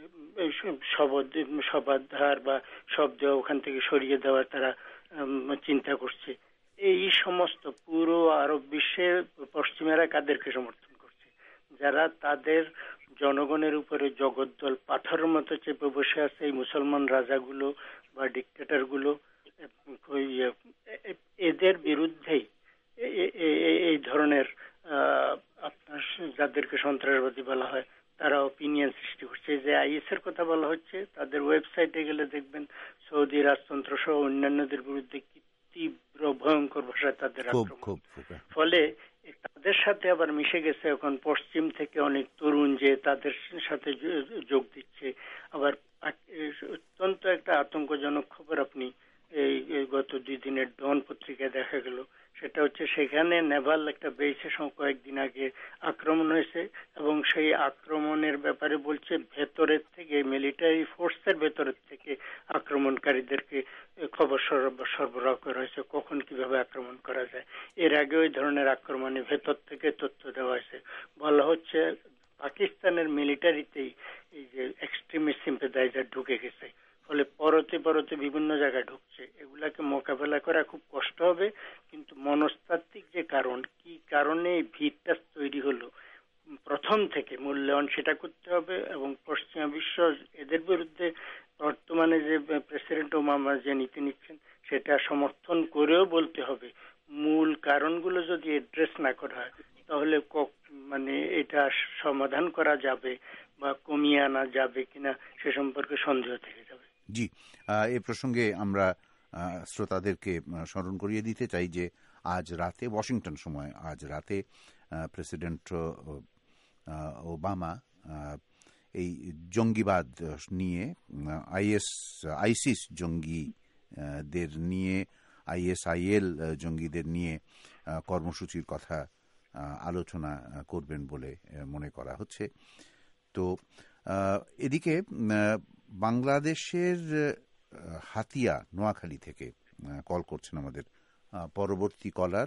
শবাধার বা শব্দ ওখান থেকে সরিয়ে দেওয়ার তারা চিন্তা করছে। এই সমস্ত পুরো আরব বিশ্বের পশ্চিমেরা কাদেরকে সমর্থন করছে? যারা তাদের জনগণের উপরে জগদ্দল পাথরের মতো চেপে বসে আছে এই মুসলমান রাজাগুলো বা ডিক্টেটরগুলো, এদের বিরুদ্ধেই এই ধরনের আপনার যাদেরকে সন্ত্রাসবাদী বলা হয় তারা অপিনিয়ন সৃষ্টি করছে। যে আইএস এর কথা বলা হচ্ছে, তাদের ওয়েবসাইটে গেলে দেখবেন সৌদি রাজতন্ত্র সহ অন্যান্যদের বিরুদ্ধে কি তীব্র ভয়ঙ্কর ভাষায় তাদের আক্রমণ। ফলে তাদের সাথে আবার মিশে গেছে এখন পশ্চিম থেকে অনেক তরুণ যে তাদের সাথে যোগ দিচ্ছে। আবার অত্যন্ত একটা আতঙ্কজনক খবর আপনি এই গত 2 দিনের ডন পত্রিকায় দেখা গেল, সেটা হচ্ছে সেখানে নেভাল একটা বেসে কয়েকদিন আগে আক্রমণ হয়েছে এবং সেই আক্রমণের ব্যাপারে বলছে ভেতরের থেকে, মিলিটারি ফোর্সের ভেতরের থেকে আক্রমণকারীদেরকে খবর সরবরাহ করা হয়েছে কখন কিভাবে আক্রমণ করা যায়। এর আগে ওই ধরনের আক্রমণে ভেতর থেকে তথ্য দেওয়া হয়েছে। বলা হচ্ছে পাকিস্তানের মিলিটারিতেই এই যে এক্সট্রিমিস্ট সিম্পাথাইজার ঢুকে গেছে, ফলে পরতে বিভিন্ন জায়গায় ঢুকছে। এগুলাকে মোকাবেলা করা খুব কষ্ট হবে, কিন্তু মনস্তাত্ত্বিক যে কারণ, কি কারণে এই ভিড়টা তৈরি হলো প্রথম থেকে মূল্যায়ন সেটা করতে হবে এবং পশ্চিমা বিশ্ব এদের বিরুদ্ধে বর্তমানে যে প্রেসিডেন্ট ওবামা যে নীতি নিচ্ছেন সেটা সমর্থন করেও বলতে হবে মূল কারণগুলো যদি অ্যাড্রেস না করা হয় তাহলে মানে এটা সমাধান করা যাবে বা কমিয়ে আনা যাবে কিনা সে সম্পর্কে সন্দেহ থেকে যাবে।
জি, এই প্রসঙ্গে আমরা শ্রোতাদেরকে স্মরণ করিয়ে দিতে চাই যে আজ রাতে ওয়াশিংটন সময় প্রেসিডেন্ট ওবামা এই জঙ্গিবাদ নিয়ে আইসিস জঙ্গিদের নিয়ে ISIL জঙ্গিদের নিয়ে কর্মসূচির কথা আলোচনা করবেন বলে মনে করা হচ্ছে। তো এদিকে বাংলাদেশের হাতিয়া নোয়াখালী থেকে কল করছেন আমাদের পরবর্তী কলার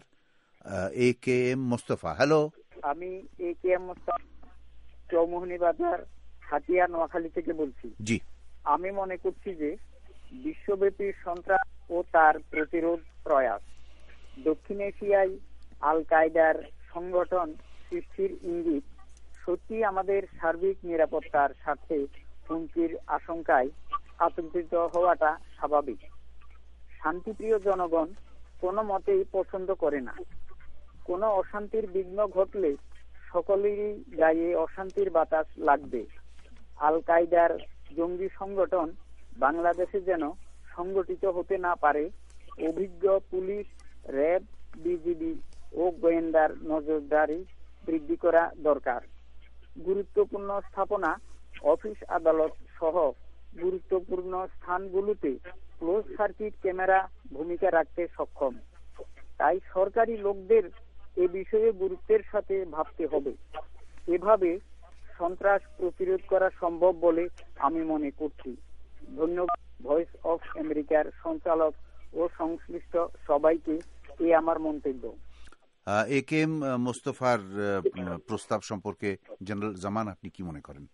AKM মোস্তফা। হ্যালো,
আমি AKM মোস্তফা চৌমোহনী বাজার হাতিয়া নোয়াখালী থেকে বলছি।
জি,
আমি মনে করছি যে বিশ্বব্যাপী সন্ত্রাস ও তার প্রতিরোধ প্রয়াস দক্ষিণ এশিয়ায় আল কায়দার সংগঠন সৃষ্টির ইঙ্গিত সত্যি আমাদের সার্বিক নিরাপত্তার স্বার্থে হুমকির আশঙ্কায় আতঙ্কিত হওয়াটা স্বাভাবিক। শান্তিপ্রিয় জনগণ কোনো মতেই পছন্দ করে না। কোনো অশান্তির বিঘ্ন ঘটলে সকলেরই গায়ে অশান্তির বাতাস লাগবে। আল কায়দার জঙ্গি সংগঠন বাংলাদেশে যেন সংগঠিত হতে না পারে অভিজ্ঞ পুলিশ, র্যাব, বিজিবি ও গোয়েন্দার নজরদারি বৃদ্ধি করা দরকার। গুরুত্বপূর্ণ স্থাপনা, অফিস, আদালত সহ গুরুত্বপূর্ণ স্থানগুলোতে ক্লোজ সার্কিট ক্যামেরা ভূমিকা রাখতে সক্ষম। তাই সরকারি লোকদের এ বিষয়ে গুরুত্বের সাথে ভাবতে হবে। এভাবে সন্ত্রাস প্রতিরোধ করা সম্ভব বলে আমি মনে করছি। ধন্যবাদ ভয়েস অফ আমেরিকার সঞ্চালক ও সংশ্লিষ্ট সবাইকে। এই আমার মন্তব্য।
AKM মোস্তফার প্রস্তাব সম্পর্কে জেনারেল জামান আপনি কি মনে করেন?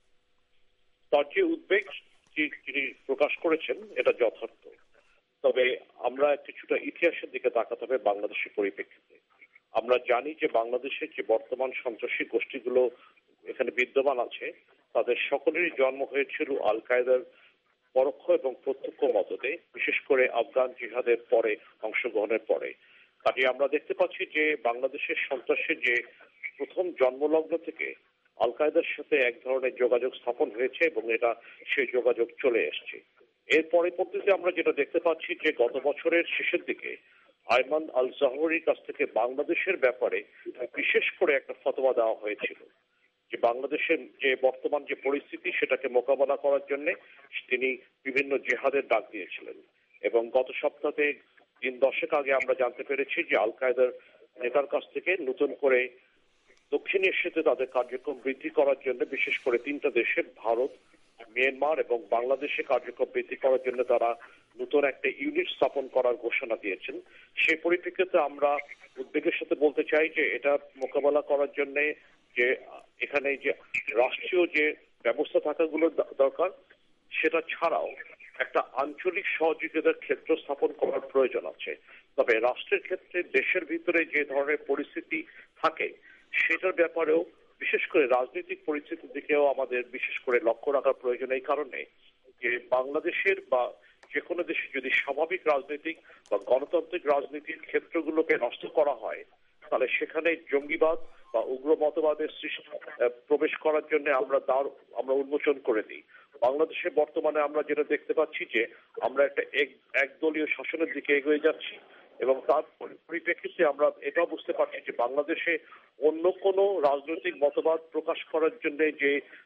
তার যে উদ্বেগ তিনি প্রকাশ করেছেন এটা যথার্থ, তবে আমরা কিছুটা ইতিহাসের দিকে তাকাতে হবে বাংলাদেশের পরিপ্রেক্ষিতে। আমরা জানি যে বাংলাদেশের যে বর্তমান সন্ত্রাসী গোষ্ঠীগুলো এখানে বিদ্যমান আছে তাদের সকলেরই জন্ম হয়েছিল আল কায়দার পরোক্ষ এবং প্রত্যক্ষ মদতে, বিশেষ করে আফগান জিহাদের পরে অংশগ্রহণের পরে। কাজে আমরা দেখতে পাচ্ছি যে বাংলাদেশের সন্ত্রাসের যে প্রথম জন্মলগ্ন থেকে আল কায়দার সাথে এক ধরনের যোগাযোগ স্থাপন হয়েছে এবং এটা সেই যোগাযোগ চলে এসছে। এর পরবর্তীতে আমরা যেটা দেখতে পাচ্ছি যে গত বছরের শেষের দিকে আয়মান আল জাহরির কাছ থেকে বাংলাদেশের ব্যাপারে বিশেষ করে একটা ফতোয়া দেওয়া হয়েছিল যে বাংলাদেশের যে বর্তমান যে পরিস্থিতি সেটাকে মোকাবেলা করার জন্য তিনি বিভিন্ন জেহাদের ডাক দিয়েছিলেন। এবং গত সপ্তাহে 10 আগে আমরা জানতে পেরেছি যে আল কায়দার নেতার কাছ থেকে নতুন করে দক্ষিণ এশিয়াতে তাদের কার্যক্রম বৃদ্ধি করার জন্য বিশেষ করে 3টা দেশে ভারত, মিয়ানমার এবং বাংলাদেশে কার্যক্রম বৃদ্ধি করার জন্য তারা নতুন একটা ইউনিট স্থাপন করার ঘোষণা দিয়েছেন। সেই পরিপ্রেক্ষিতে আমরা উদ্বেগের সাথে বলতে চাই যে এটা মোকাবেলা করার জন্য যে এখানে যে রাষ্ট্রীয় যে ব্যবস্থা থাকাগুলো দরকার সেটা ছাড়াও একটা আঞ্চলিক সহযোগিতার ক্ষেত্র স্থাপন করার প্রয়োজন আছে। তবে রাষ্ট্রের ক্ষেত্রে দেশের ভিতরে যে ধরনের পরিস্থিতি থাকে সেটার ব্যাপারেও বিশেষ করে রাজনৈতিক পরিস্থিতির দিকেও আমাদের বিশেষ করে লক্ষ্য রাখার প্রয়োজন। এই কারণে যে বাংলাদেশের বা যে কোনো দেশে যদি স্বাভাবিক রাজনৈতিক বা গণতান্ত্রিক রাজনীতির ক্ষেত্রগুলোকে নষ্ট করা হয় তাহলে সেখানে জঙ্গিবাদ বা উগ্র মতবাদের প্রবেশ করার জন্য আমরা উন্মোচন করে দিই। বাংলাদেশে বর্তমানে আমরা যেটা দেখতে পাচ্ছি যে আমরা একটা একদলীয় শাসনের দিকে এগিয়ে যাচ্ছি এবং তার পরিপ্রেক্ষিতে আমরা এটাও বুঝতে পারছি যে বাংলাদেশে অন্য কোনো রাজনৈতিক মতবাদ প্রকাশ করার জন্য যে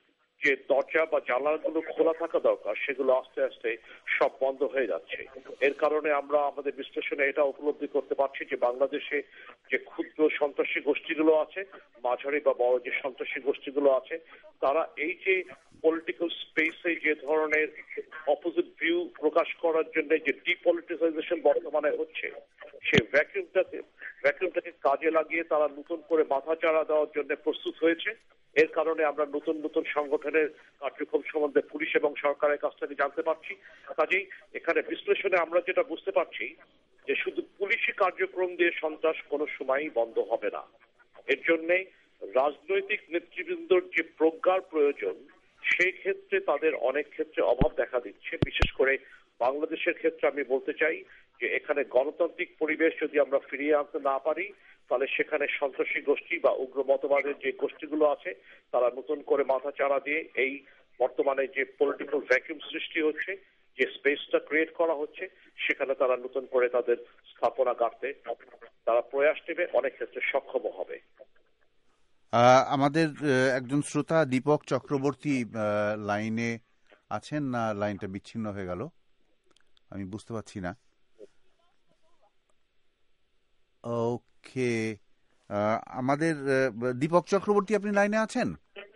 যে দরজা বা জানালাগুলো খোলা থাকা দরকার সেগুলো আস্তে আস্তে সব বন্ধ হয়ে যাচ্ছে। এর কারণে আমরা আমাদের বিশ্লেষণে এটা উপলব্ধি করতে পারছি যে বাংলাদেশে যে ক্ষুদ্র সন্ত্রাসী গোষ্ঠীগুলো আছে, মাঝারি বা বড় যে সন্ত্রাসী গোষ্ঠীগুলো আছে, তারা এই যে পলিটিক্যাল স্পেসে যে ধরনের অপোজিট ভিউ প্রকাশ করার জন্য যে ডিপলিটিসাইজেশন বর্তমানে হচ্ছে, সেই ভ্যাকুয়ামটাকে কাজে লাগিয়ে তারা নতুন করে মাথাচাড়া দেওয়ার জন্য প্রস্তুত হয়েছে। এর কারণে আমরা নতুন নতুন সংগঠনের কার্যক্রম সম্বন্ধে পুলিশ এবং সরকারের কাছ থেকে জানতে পারছি। কাজেই এখানে বিশ্লেষণে আমরা যেটা বুঝতে পারছি যে শুধু পুলিশি কার্যক্রম দিয়ে সন্ত্রাস কোনো সময়ই বন্ধ হবে না। এর জন্যে রাজনৈতিক নেতৃবৃন্দর যে প্রজ্ঞার প্রয়োজন, সেই ক্ষেত্রে তাদের অনেক ক্ষেত্রে অভাব দেখা দিচ্ছে। বিশেষ করে বাংলাদেশের ক্ষেত্রে আমি বলতে চাই যে এখানে গণতান্ত্রিক পরিবেশ যদি আমরা ফিরিয়ে আনতে না পারি, তাহলে সেখানে সন্ত্রাসী গোষ্ঠী বা উগ্র মতবাদের যে গোষ্ঠীগুলো আছে তারা নতুন করে মাথাচাড়া দিয়ে এই বর্তমানে যে পলিটিক্যাল ভ্যাকুয়াম সৃষ্টি হচ্ছে, যে স্পেসটা ক্রিয়েট করা হচ্ছে, সেখানে তারা নতুন করে তাদের স্থাপনা গাড়তে তারা প্রয়াস নেবে, অনেক ক্ষেত্রে সক্ষম হবে।
আমাদের একজন শ্রোতা দীপক চক্রবর্তী লাইনে আছেন, না লাইনটা বিচ্ছিন্ন হয়ে গেল আমি বুঝতে পারছি না। ওকে, আমাদের দীপক চক্রবর্তী, আপনি লাইনে আছেন?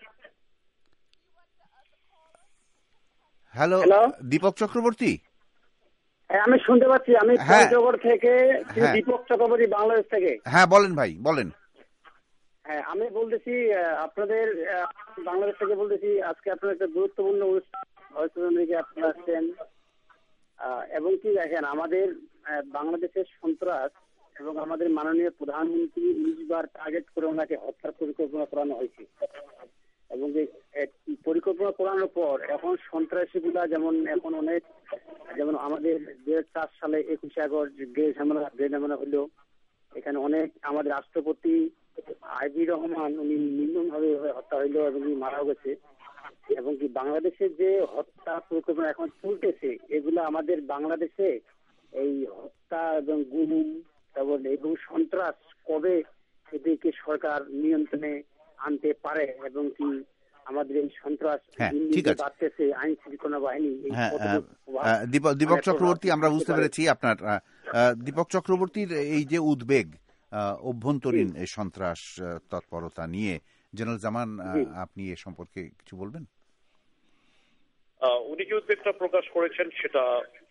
হ্যালো দীপক চক্রবর্তী।
আমি শুনতে পাচ্ছি। আমি পঞ্চগড় থেকে দীপক চক্রবর্তী, বাংলাদেশ থেকে।
হ্যাঁ বলেন ভাই, বলেন।
হ্যাঁ, আমি বলতেছি আপনাদের বাংলাদেশ থেকে বলতেছি, আজকে আপনার একটা গুরুত্বপূর্ণ অনুষ্ঠান আপনারা আসছেন। এবং কি দেখেন, আমাদের বাংলাদেশের সন্ত্রাস এবং আমাদের মাননীয় প্রধানমন্ত্রী 19 বার টার্গেট করে ওনাকে হত্যার পরিকল্পনা করানো হয়েছে। এবং পরিকল্পনা করানোর পর এখন সন্ত্রাসীগুলা যেমন অনেক, যেমন আমাদের 2004 সালে 21 আগস্ট গ্রেড হামলা হলো, এখানে অনেক আমাদের রাষ্ট্রপতি আইবি রহমান উনি নির্মমভাবে হত্যা হইলো এবং মারা গেছে। এবং কি বাংলাদেশের যে হত্যা পরিকল্পনা এখন চলতেছে, এগুলো আমাদের বাংলাদেশে এই হত্যা এবং গুম এবং সন্ত্রাস কবে এদেরকে সরকার নিয়ন্ত্রণে আনতে পারে, এবং কি আমাদের এই সন্ত্রাস বাড়তেছে, আইন শৃঙ্খলা বাহিনী।
দীপক চক্রবর্তী, আমরা বুঝতে পেরেছি আপনার। দীপক চক্রবর্তীর এই যে উদ্বেগ অভ্যন্তরীণ সন্ত্রাস তৎপরতা নিয়ে, জেনারেল জামান, আপনি এ সম্পর্কে কিছু বলবেন?
উনি যে উদ্বেগটা প্রকাশ করেছেন সেটা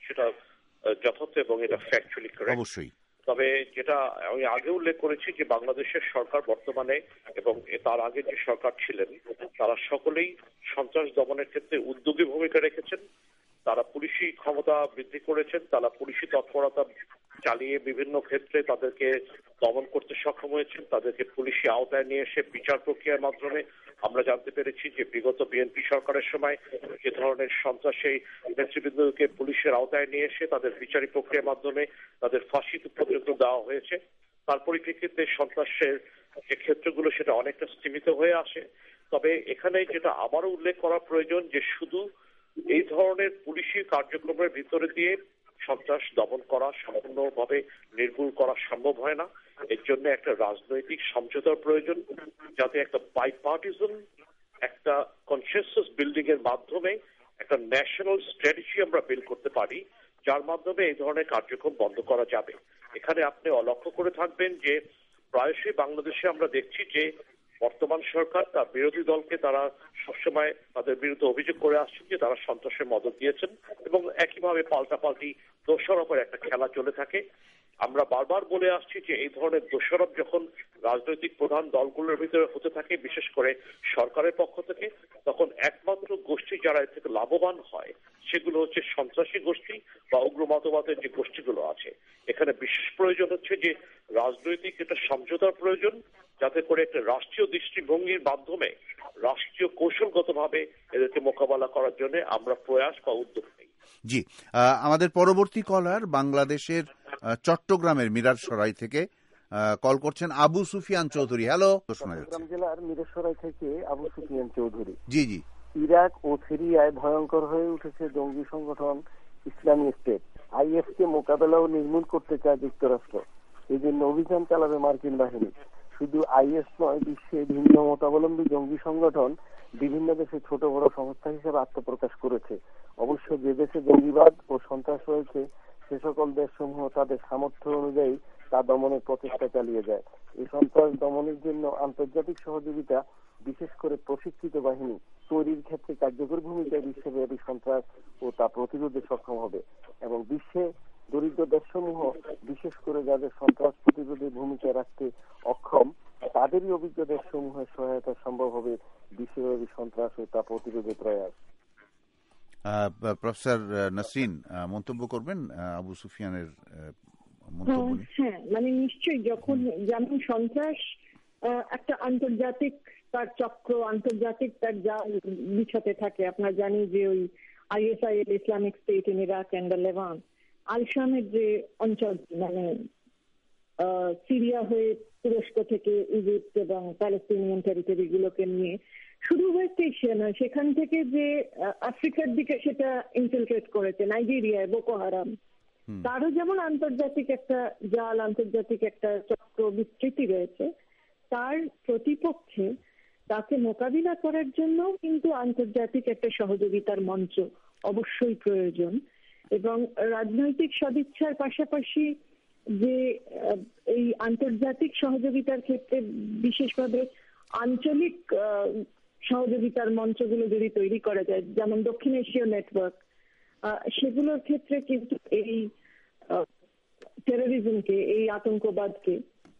যথার্থ এবং এটা ফ্যাকচুয়ালি কারেক্ট অবশ্যই। তবে যেটা আমি আগে উল্লেখ করেছি যে বাংলাদেশের সরকার বর্তমানে এবং তার আগে যে সরকার ছিলেন তারা সকলেই সন্ত্রাস দমনের ক্ষেত্রে উদ্যোগী ভূমিকা রেখেছেন। তারা পুলিশি ক্ষমতা বৃদ্ধি করেছেন, তারা পুলিশি তৎপরতা চালিয়ে বিভিন্ন ক্ষেত্রে তাদেরকে দমন করতে সক্ষম হয়েছেন, তাদেরকে পুলিশি আওতায় নিয়ে এসে বিচার প্রক্রিয়ার মাধ্যমে আমরা জানতে পেরেছি যে বিগত বিএনপি সরকারের সময় যে ধরনের সন্ত্রাসী নেতৃবৃন্দকে পুলিশের আওতায় নিয়ে এসে তাদের বিচারিক প্রক্রিয়ার মাধ্যমে তাদের ফাঁসি পর্যন্ত দেওয়া হয়েছে। তার পরিপ্রেক্ষিতে সন্ত্রাসের যে ক্ষেত্রগুলো সেটা অনেকটা স্তীমিত হয়ে আসে। তবে এখানে যেটা আবারও উল্লেখ করা প্রয়োজন যে শুধু এই ধরনের পুলিশি কার্যক্রমের ভিতরে দিয়ে সন্ত্রাস দমন করা সম্পূর্ণভাবে নির্মূল করা সম্ভব হয় না। এর জন্য একটা রাজনৈতিক সমঝোতার প্রয়োজন, যাতে একটা বাইপার্টিজান একটা কনসেনসাস বিল্ডিং এর মাধ্যমে একটা ন্যাশনাল স্ট্র্যাটেজি আমরা বিল্ড করতে পারি, যার মাধ্যমে এই ধরনের কার্যক্রম বন্ধ করা যাবে। এখানে আপনি লক্ষ্য করে থাকবেন যে প্রায়শই বাংলাদেশে আমরা দেখছি যে বর্তমান সরকার তার বিরোধী দলকে তারা সবসময় তাদের বিরুদ্ধে অভিযোগ করে আসছেন যে তারা সন্ত্রাসের মদত দিয়েছেন এবং একইভাবে পাল্টাপাল্টি দোষারোপের একটা খেলা চলে থাকে। আমরা বারবার বলে আসছি যে এই ধরনের দোষারোপ যখন রাজনৈতিক প্রধান দলগুলোর ভিতরে হতে থাকে, বিশেষ করে সরকারের পক্ষ থেকে, তখন একমাত্র গোষ্ঠী যারা এর থেকে লাভবান হয় সেগুলো হচ্ছে সন্ত্রাসী গোষ্ঠী বা উগ্র মতবাদের যে গোষ্ঠীগুলো আছে। এখানে বিশেষ প্রয়োজন হচ্ছে যে রাজনৈতিক একটা সমঝোতার প্রয়োজন, যাতে করে একটা রাষ্ট্রীয় দৃষ্টিভঙ্গির মাধ্যমে রাষ্ট্রীয় কৌশলগতভাবে এদেরকে মোকাবেলা করার জন্য আমরা প্রয়াস বা উদ্যোগ নেই।
জি, আমাদের পরবর্তী কলার বাংলাদেশের চট্টগ্রামের মিরারসরাই থেকে কল করছেন আবু সুফিয়ান চৌধুরী। হ্যালো,
চট্টগ্রাম জেলার মিরারসরাই থেকে আবু সুফিয়ান চৌধুরী।
জি জি।
ইরাক ও সিরিয়ায় ভয়ঙ্কর হয়ে উঠেছে জঙ্গি সংগঠন ইসলামী স্টেট। আইএস কে মোকাবেলা ও নির্মূল করতে চায় যুক্তরাষ্ট্র। এই জন্য অভিযান চালাবে মার্কিন বাহিনী। শুধু আইএস নয়, বিশ্বে ভিন্ন মতাবলম্বী জঙ্গি সংগঠন বিভিন্ন দেশে ছোট বড় সংস্থা হিসেবে আত্মপ্রকাশ করেছে। অবশ্য যে দেশে জঙ্গিবাদ ও সন্ত্রাস রয়েছে সে সকল দেশসমূহ তাদের সামর্থ্য অনুযায়ী তা দমনের প্রচেষ্টা চালিয়ে যায়। এই সন্ত্রাস দমনের জন্য আন্তর্জাতিক সহযোগিতা, বিশেষ করে প্রশিক্ষিত বাহিনী তৈরির ক্ষেত্রে কার্যকর ভূমিকায় বিশ্বব্যাপী সন্ত্রাস ও তা প্রতিরোধে সক্ষম হবে এবং বিশ্বে দরিদ্র দেশসমূহ, বিশেষ করে যাদের সন্ত্রাস প্রতিরোধে ভূমিকা রাখতে অক্ষম, তাদেরই অভিজ্ঞ দেশসমূহের সহায়তা সম্ভব হবে বিশ্বব্যাপী সন্ত্রাস ও তা প্রতিরোধে প্রয়াস।
প্রফেসর নাসরিন মন্তব্য করবেন আবু সুফিয়ানের মন্তব্য?
হ্যাঁ, মানে নিশ্চয়ই, যখন যেমন সন্ত্রাস একটা আন্তর্জাতিক তার চক্র, আন্তর্জাতিক তার জাল বিছাতে থাকে। আপনার জানি যে ওই ISIL, Islamic state in Iraq and the Levant, আল-শামের যে অঞ্চল, মানে সিরিয়া হয়ে তুরস্ক থেকে ইজিপ্ট এবং প্যালেস্টিনিয়ান টেরিটরি গুলোকে নিয়ে, শুধু ওয়েস্ট এশিয়া নয়, সেখান থেকে যে আফ্রিকার দিকে সেটা ইনফিলট্রেট করেছে, নাইজেরিয়ায় বোকো হারাম, তারও যেমন আন্তর্জাতিক একটা জাল, আন্তর্জাতিক একটা চক্র বিস্তৃতি রয়েছে, তার প্রতিপক্ষে তাকে মোকাবিলা করার জন্য কিন্তু আন্তর্জাতিক একটা সহযোগিতার মঞ্চ অবশ্যই প্রয়োজন। এবং রাজনৈতিক সদিচ্ছার পাশাপাশি যে এই আন্তর্জাতিক সহযোগিতার ক্ষেত্রে বিশেষভাবে আঞ্চলিক সহযোগিতার মঞ্চগুলো যদি তৈরি করা যায়, যেমন দক্ষিণ এশীয় নেটওয়ার্ক, সেগুলোর ক্ষেত্রে কিন্তু এই টেরোরিজমকে, এই আতঙ্কবাদকে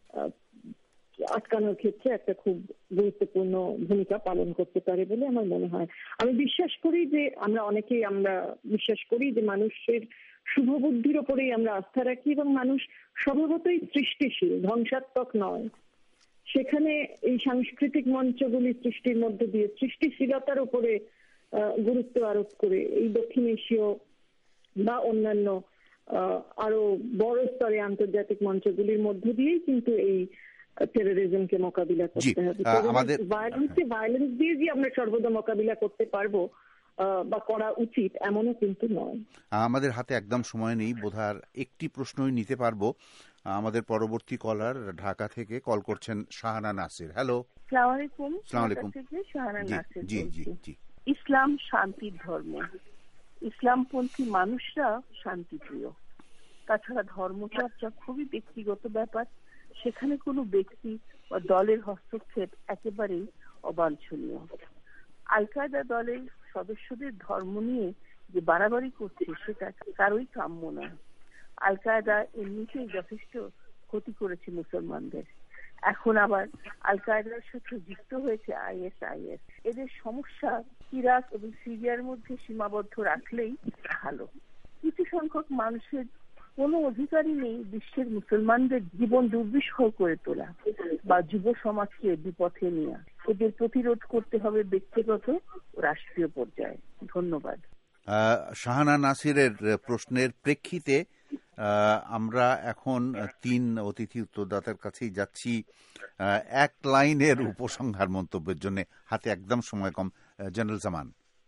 আটকানোর ক্ষেত্রে একটা খুব গুরুত্বপূর্ণ ভূমিকা পালন করতে পারে বলে আমার মনে হয়। আমি বিশ্বাস করি যে আমরা বিশ্বাস করি যে মানুষের শুভবুদ্ধির ওপরেই আমরা আস্থা রাখি এবং মানুষ স্বভাবতই সৃষ্টিশীল, ধ্বংসাত্মক নয়। সেখানে এই সাংস্কৃতিক মঞ্চগুলি সৃষ্টির মধ্যে দিয়ে সৃষ্টিশীলতার উপরে গুরুত্ব আরোপ করে এই দক্ষিণ এশীয় বা অন্যান্য আরো বড় স্তরে আন্তর্জাতিক মঞ্চগুলির মধ্য দিয়েই কিন্তু এই টেরোরিজমকে মোকাবিলা করতে হবে। ভায়োলেন্স দিয়ে যে আমরা সর্বদা মোকাবিলা করতে পারবো বা করা উচিত এমনও কিন্তু নয়।
আমাদের হাতে একদম সময় নেই, বোধহয় একটি প্রশ্নই নিতে পারবো। আমাদের পরবর্তী কলার ঢাকা থেকে কল করছেন শাহানা নাসির। হ্যালো,
আসসালামু আলাইকুম। শাহানা নাসির।
জি জি জি।
ইসলাম শান্তির ধর্ম, ইসলামপন্থী মানুষরা শান্তিপ্রিয়। তাছাড়া ধর্মচর্চা খুবই ব্যক্তিগত ব্যাপার, সেখানে কোনো ব্যক্তি বা দলের হস্তক্ষেপ একেবারেই অবাঞ্ছনীয়। আল কায়দা দলের সদস্যদের ধর্ম নিয়ে যে বাড়াবাড়ি করছে সেটা কারোই কাম্য নয়। আল কায়দা এমনিতেই যথেষ্ট ক্ষতি করেছে মুসলমানদের, এখন আবার আল কায়দার সাথে যুক্ত হয়েছে ISIS। এদের সমস্যা ইরাক এবং সিরিয়ার মধ্যে সীমাবদ্ধ রাখলেই ভালো। কিছু সংখ্যক মানুষের কোনো অধিকারই নেই বিশ্বের মুসলমানদের জীবন দুর্বিষহ করে তোলা বা যুব সমাজকে বিপথে নেওয়া। এদের প্রতিরোধ করতে হবে ব্যক্তিগত ও রাষ্ট্রীয় পর্যায়ে। ধন্যবাদ।
শাহানা নাসিরের প্রশ্নের প্রেক্ষিতে আমরা এখন 3 অতিথি উত্তরদাতার কাছেই যাচ্ছি এক লাইনের উপসংহার মন্তব্যের জন্য। হাতে একদম সময় কম। জেনারেল জামান,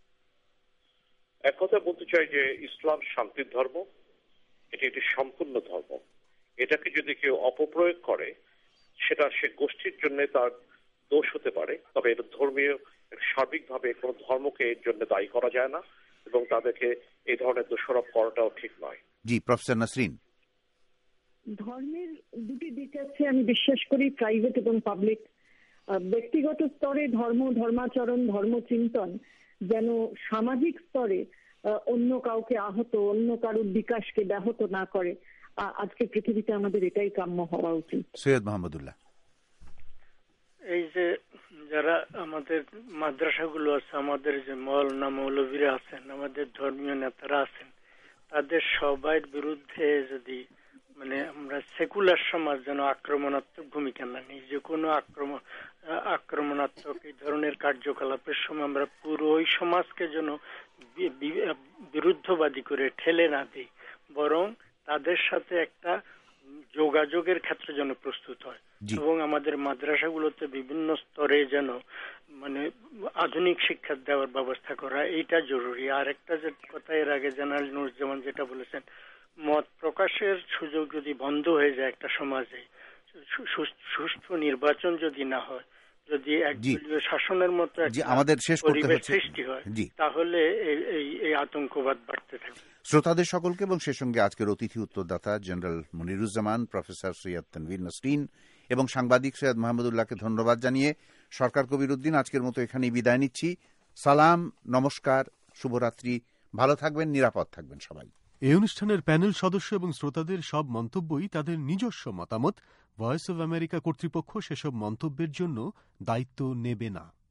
এক কথা বলতে চাই যে ইসলাম শান্তির ধর্ম, এটি একটি সম্পূর্ণ ধর্ম। এটাকে যদি কেউ অপপ্রয়োগ করে সেটা সে গোষ্ঠীর জন্য তার দোষ হতে পারে, তবে এটা ধর্মীয় সার্বিকভাবে কোনো ধর্মকে এর জন্য দায়ী করা যায় না এবং তাদেরকে এই ধরনের দোষারোপ করাটাও ঠিক নয়।
জি, প্রফেসর নাসরিন।
ধর্মের দুটি দিক আছে আমি বিশ্বাস করি, প্রাইভেট এবং পাবলিক। ব্যক্তিগত স্তরে ধর্ম, ধর্মাচরণ, ধর্মচিন্তন যেন সামাজিক স্তরে অন্য কাউকে আহত, অন্য কারোর বিকাশকে ব্যাহত না করে, আজকে পৃথিবীতে আমাদের এটাই কাম্য হওয়া উচিত।
সৈয়দ মাহমুদুল্লাহ।
এই যে যারা আমাদের মাদ্রাসাগুলো আছে, আমাদের যে মাওলানা মৌলভীরা আছেন, আমাদের ধর্মীয় নেতারা আছেন, তাদের সবার বিরুদ্ধে যদি আমরা সেকুলার সমাজ যেন আক্রমণাত্মক ভূমিকা না নিই, যে কোনো আক্রমণাত্মক এই ধরনের কার্যকলাপের সময় আমরা পুরো ওই সমাজকে যেন বিরুদ্ধবাদী করে ঠেলে না দিই, বরং তাদের সাথে একটা যোগাযোগের ক্ষেত্রে যেন প্রস্তুত হয় এবং আমাদের মাদ্রাসাগুলোতে বিভিন্ন স্তরে যেন আধুনিক শিক্ষা দেওয়ার ব্যবস্থা করা, এইটা জরুরি। আর একটা যে কথা এর আগে জেনারেল নুরুজ্জামান যেটা বলেছেন, মত প্রকাশের সুযোগ যদি বন্ধ হয়ে যায় একটা সমাজে, সুষ্ঠু নির্বাচন যদি না হয়, যদি একদলীয় শাসনের মতো
আমাদের শেষ করতে হচ্ছে
সৃষ্টি হয়, তাহলে এই আতঙ্কবাদ বাড়তে থাকবে।
শ্রোতাদের সকলকে এবং সে সঙ্গে আজকের অতিথি উত্তরদাতা জেনারেল মনিরুজ্জামান, প্রফেসর সৈয়দ তানভীর নাসরিন এবং সাংবাদিক সৈয়দ মাহমুদুল্লাহকে ধন্যবাদ জানিয়ে সরকার কবির উদ্দিন আজকের মতো এখানেই বিদায় নিচ্ছি। সালাম, নমস্কার, শুভরাত্রি, ভালো থাকবেন, নিরাপদ থাকবেন সবাই।
এই অনুষ্ঠানের প্যানেল সদস্য এবং শ্রোতাদের সব মন্তব্যই তাদের নিজস্ব মতামত। ভয়েস অব আমেরিকা কর্তৃপক্ষ সেসব মন্তব্যের জন্য দায়িত্ব নেবে না।